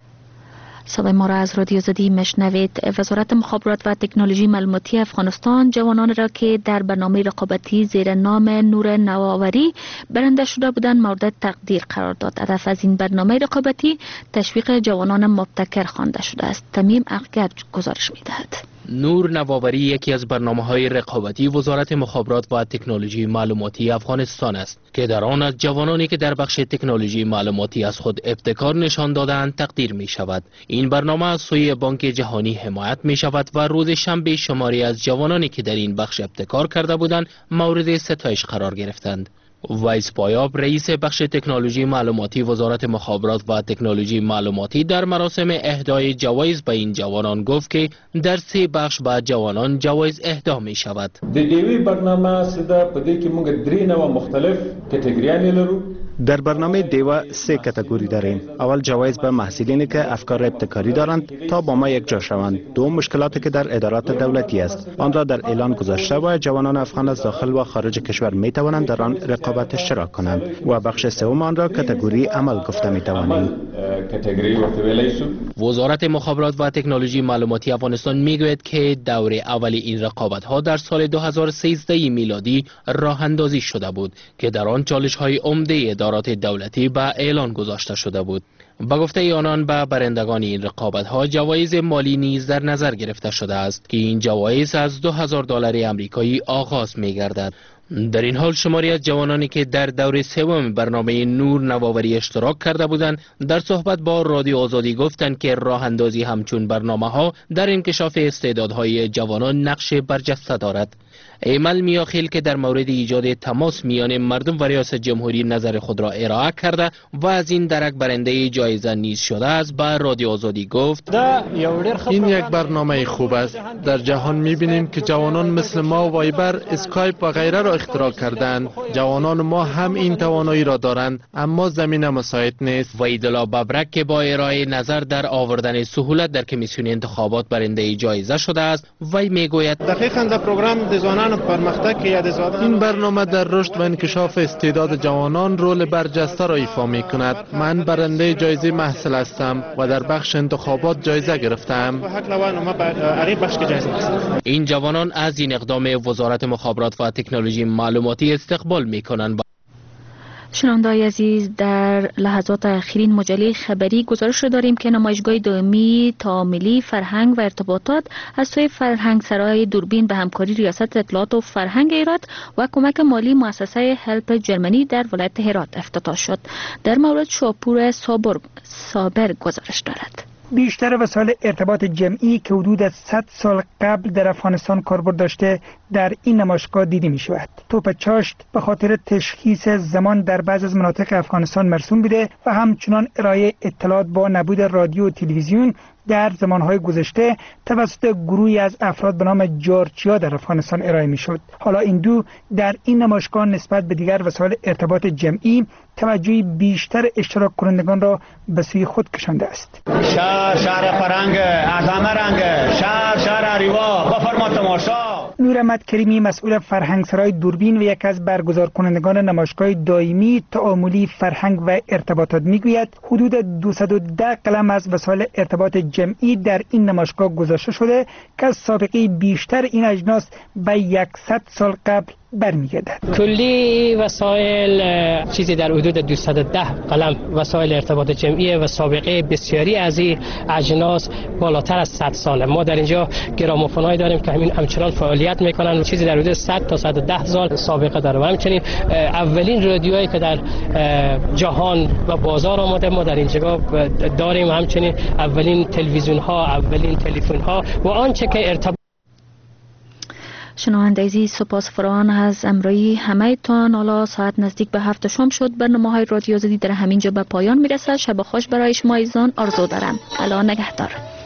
صدای ما را از رادیو آزادی میشنوید. وزارت مخابرات و تکنولوژی معلوماتی افغانستان جوانان را که در برنامه رقابتی زیر نام نور نوآوری برنده شده بودند مورد تقدیر قرار داد. هدف از این برنامه رقابتی تشویق جوانان مبتکر خوانده شده است. تمیم عقیق گزارش میدهد. نور نوآوری یکی از برنامه‌های رقابتی وزارت مخابرات و تکنولوژی معلوماتی افغانستان است که در آن از جوانانی که در بخش تکنولوژی معلوماتی از خود ابتکار نشان دادند تقدیر می شود. این برنامه از سوی بانک جهانی حمایت می شود و روز شنبه شماری از جوانانی که در این بخش ابتکار کرده بودند مورد ستایش قرار گرفتند. وایس پایاب رئیس بخش تکنولوژی معلوماتی وزارت مخابرات و تکنولوژی معلوماتی در مراسم اهدای جوایز به این جوانان گفت که در سه بخش به جوانان جوایز اهدا می شود. د دیوی برنامه سده په دې کې موږ درې نوع مختلف کټګریانې لرو. در برنامه دیوه سه کاتگوری داریم. اول جوایز به محصلینی که افکار ابتکاری دارند تا با ما یک جا شوند. دوم مشکلاتی که در ادارات دولتی است. آن را در اعلان گذاشته و جوانان افغان از داخل و خارج کشور می توانند در آن رقابت اشتراک کنند. و بخش سوم آن را کاتگوری عمل گفته می توانیم. وزارت مخابرات و تکنولوژی معلوماتی افغانستان میگوید که دور اول این رقابت ها در سال دو هزار و سیزده میلادی راه اندازی شده بود که در آن چالش های عمده ادارات دولتی به اعلان گذاشته شده بود. با گفته آنان به برندگان این رقابت ها جوایز مالی نیز در نظر گرفته شده است که این جوایز از دو هزار دلار آمریکایی آغاز می گردد. در این حال شماری از جوانانی که در دور سوم برنامه نور نوآوری اشتراک کرده بودند در صحبت با رادیو آزادی گفتند که راه اندازی همچون برنامه ها در انکشاف استعدادهای جوانان نقش برجسته دارد. ایمل میاخیل که در مورد ایجاد تماس میان مردم و ریاست جمهوری نظر خود را ارائه کرده و از این درک برنده جایزه نیز شده است به رادیو آزادی گفت این یک برنامه خوب است. در جهان میبینیم که جوانان مثل ما وایبر، اسکایپ و غیره را اختراع کردند. جوانان ما هم این توانایی را دارند اما زمینه مساعد نیست. وحیدالله ببرک که با ارائه نظر در آوردن سهولت در کمیسیون انتخابات برنده جایزه شده است وی میگوید دقیقاً در پروگرام زنان پرمختگ که یاد زدن این برنامه در رشد و انکشاف استعداد جوانان رول برجسته را ایفا می کند. من برنده جایزه محصل هستم و در بخش انتخابات جایزه گرفتم. این جوانان از این اقدام وزارت مخابرات و تکنولوژی معلوماتی استقبال می کنند. شنونده‌های عزیز، در لحظات اخیرین مجله خبری گزارش را داریم که نمایشگاه دائمی تعاملی فرهنگ و ارتباطات از سوی فرهنگ سرای دوربین به همکاری ریاست اطلاعات و فرهنگ ایراد و کمک مالی مؤسسه هلپ جرمنی در ولایت هرات افتتاح شد. در مورد شاپور صابر صابر گزارش دارد. بیشتر وسایل ارتباط جمعی که حدود از صد سال قبل در افغانستان کاربرد داشته در این نمایشگاه دیده می شود. توپ چاشت به خاطر تشخیص زمان در بعض از مناطق افغانستان مرسوم بوده و همچنان ارائه اطلاعات با نبود رادیو و تلویزیون در زمانهای گذشته توسط گروهی از افراد به نام جارچیا در افغانستان ارائه می شد. حالا این دو در این نمایشگاه نسبت به دیگر وسایل ارتباط جمعی توجهی بیشتر اشتراک کنندگان را به سوی خود کشانده است. شهر شهر فرنگ اعظم رنگ شهر شهر اریوا با فرمان تماشا. نوراحمد کریمی مسئول فرهنگ سرای دوربین و یک از برگزار کنندگان نمایشگاه دائمی تعاملی فرهنگ و ارتباطات میگوید حدود دویست و ده قلم از وسایل ارتباط جمعی در این نمایشگاه گذاشته شده که از سابقه بیشتر این اجناس به صد سال قبل برمیگردد. کلی وسایل چیزی در حدود دویست و ده قلم وسایل ارتباط جمعی و سابقه بسیاری از این اجناس بالاتر از صد ساله. ما در اینجا گراموفونایی داریم که همین همچنان فعالیت میکنن، چیزی در حدود صد تا صد و ده سال سابقه داره و همچنین اولین رادیویی که در جهان و بازار آمده ما در اینجا داریم، همچنین اولین تلویزیون ها، اولین تلفن ها و آنچه که ارتباط. شنونده عزیز، سپاس فراوان از امروی همه تان. حالا ساعت نزدیک به هفت شام شد. برنامه های رادیو آزادی در همینجا به پایان میرسد. شب خوش برای شما عزیزان آرزو دارم. الان نگهدار.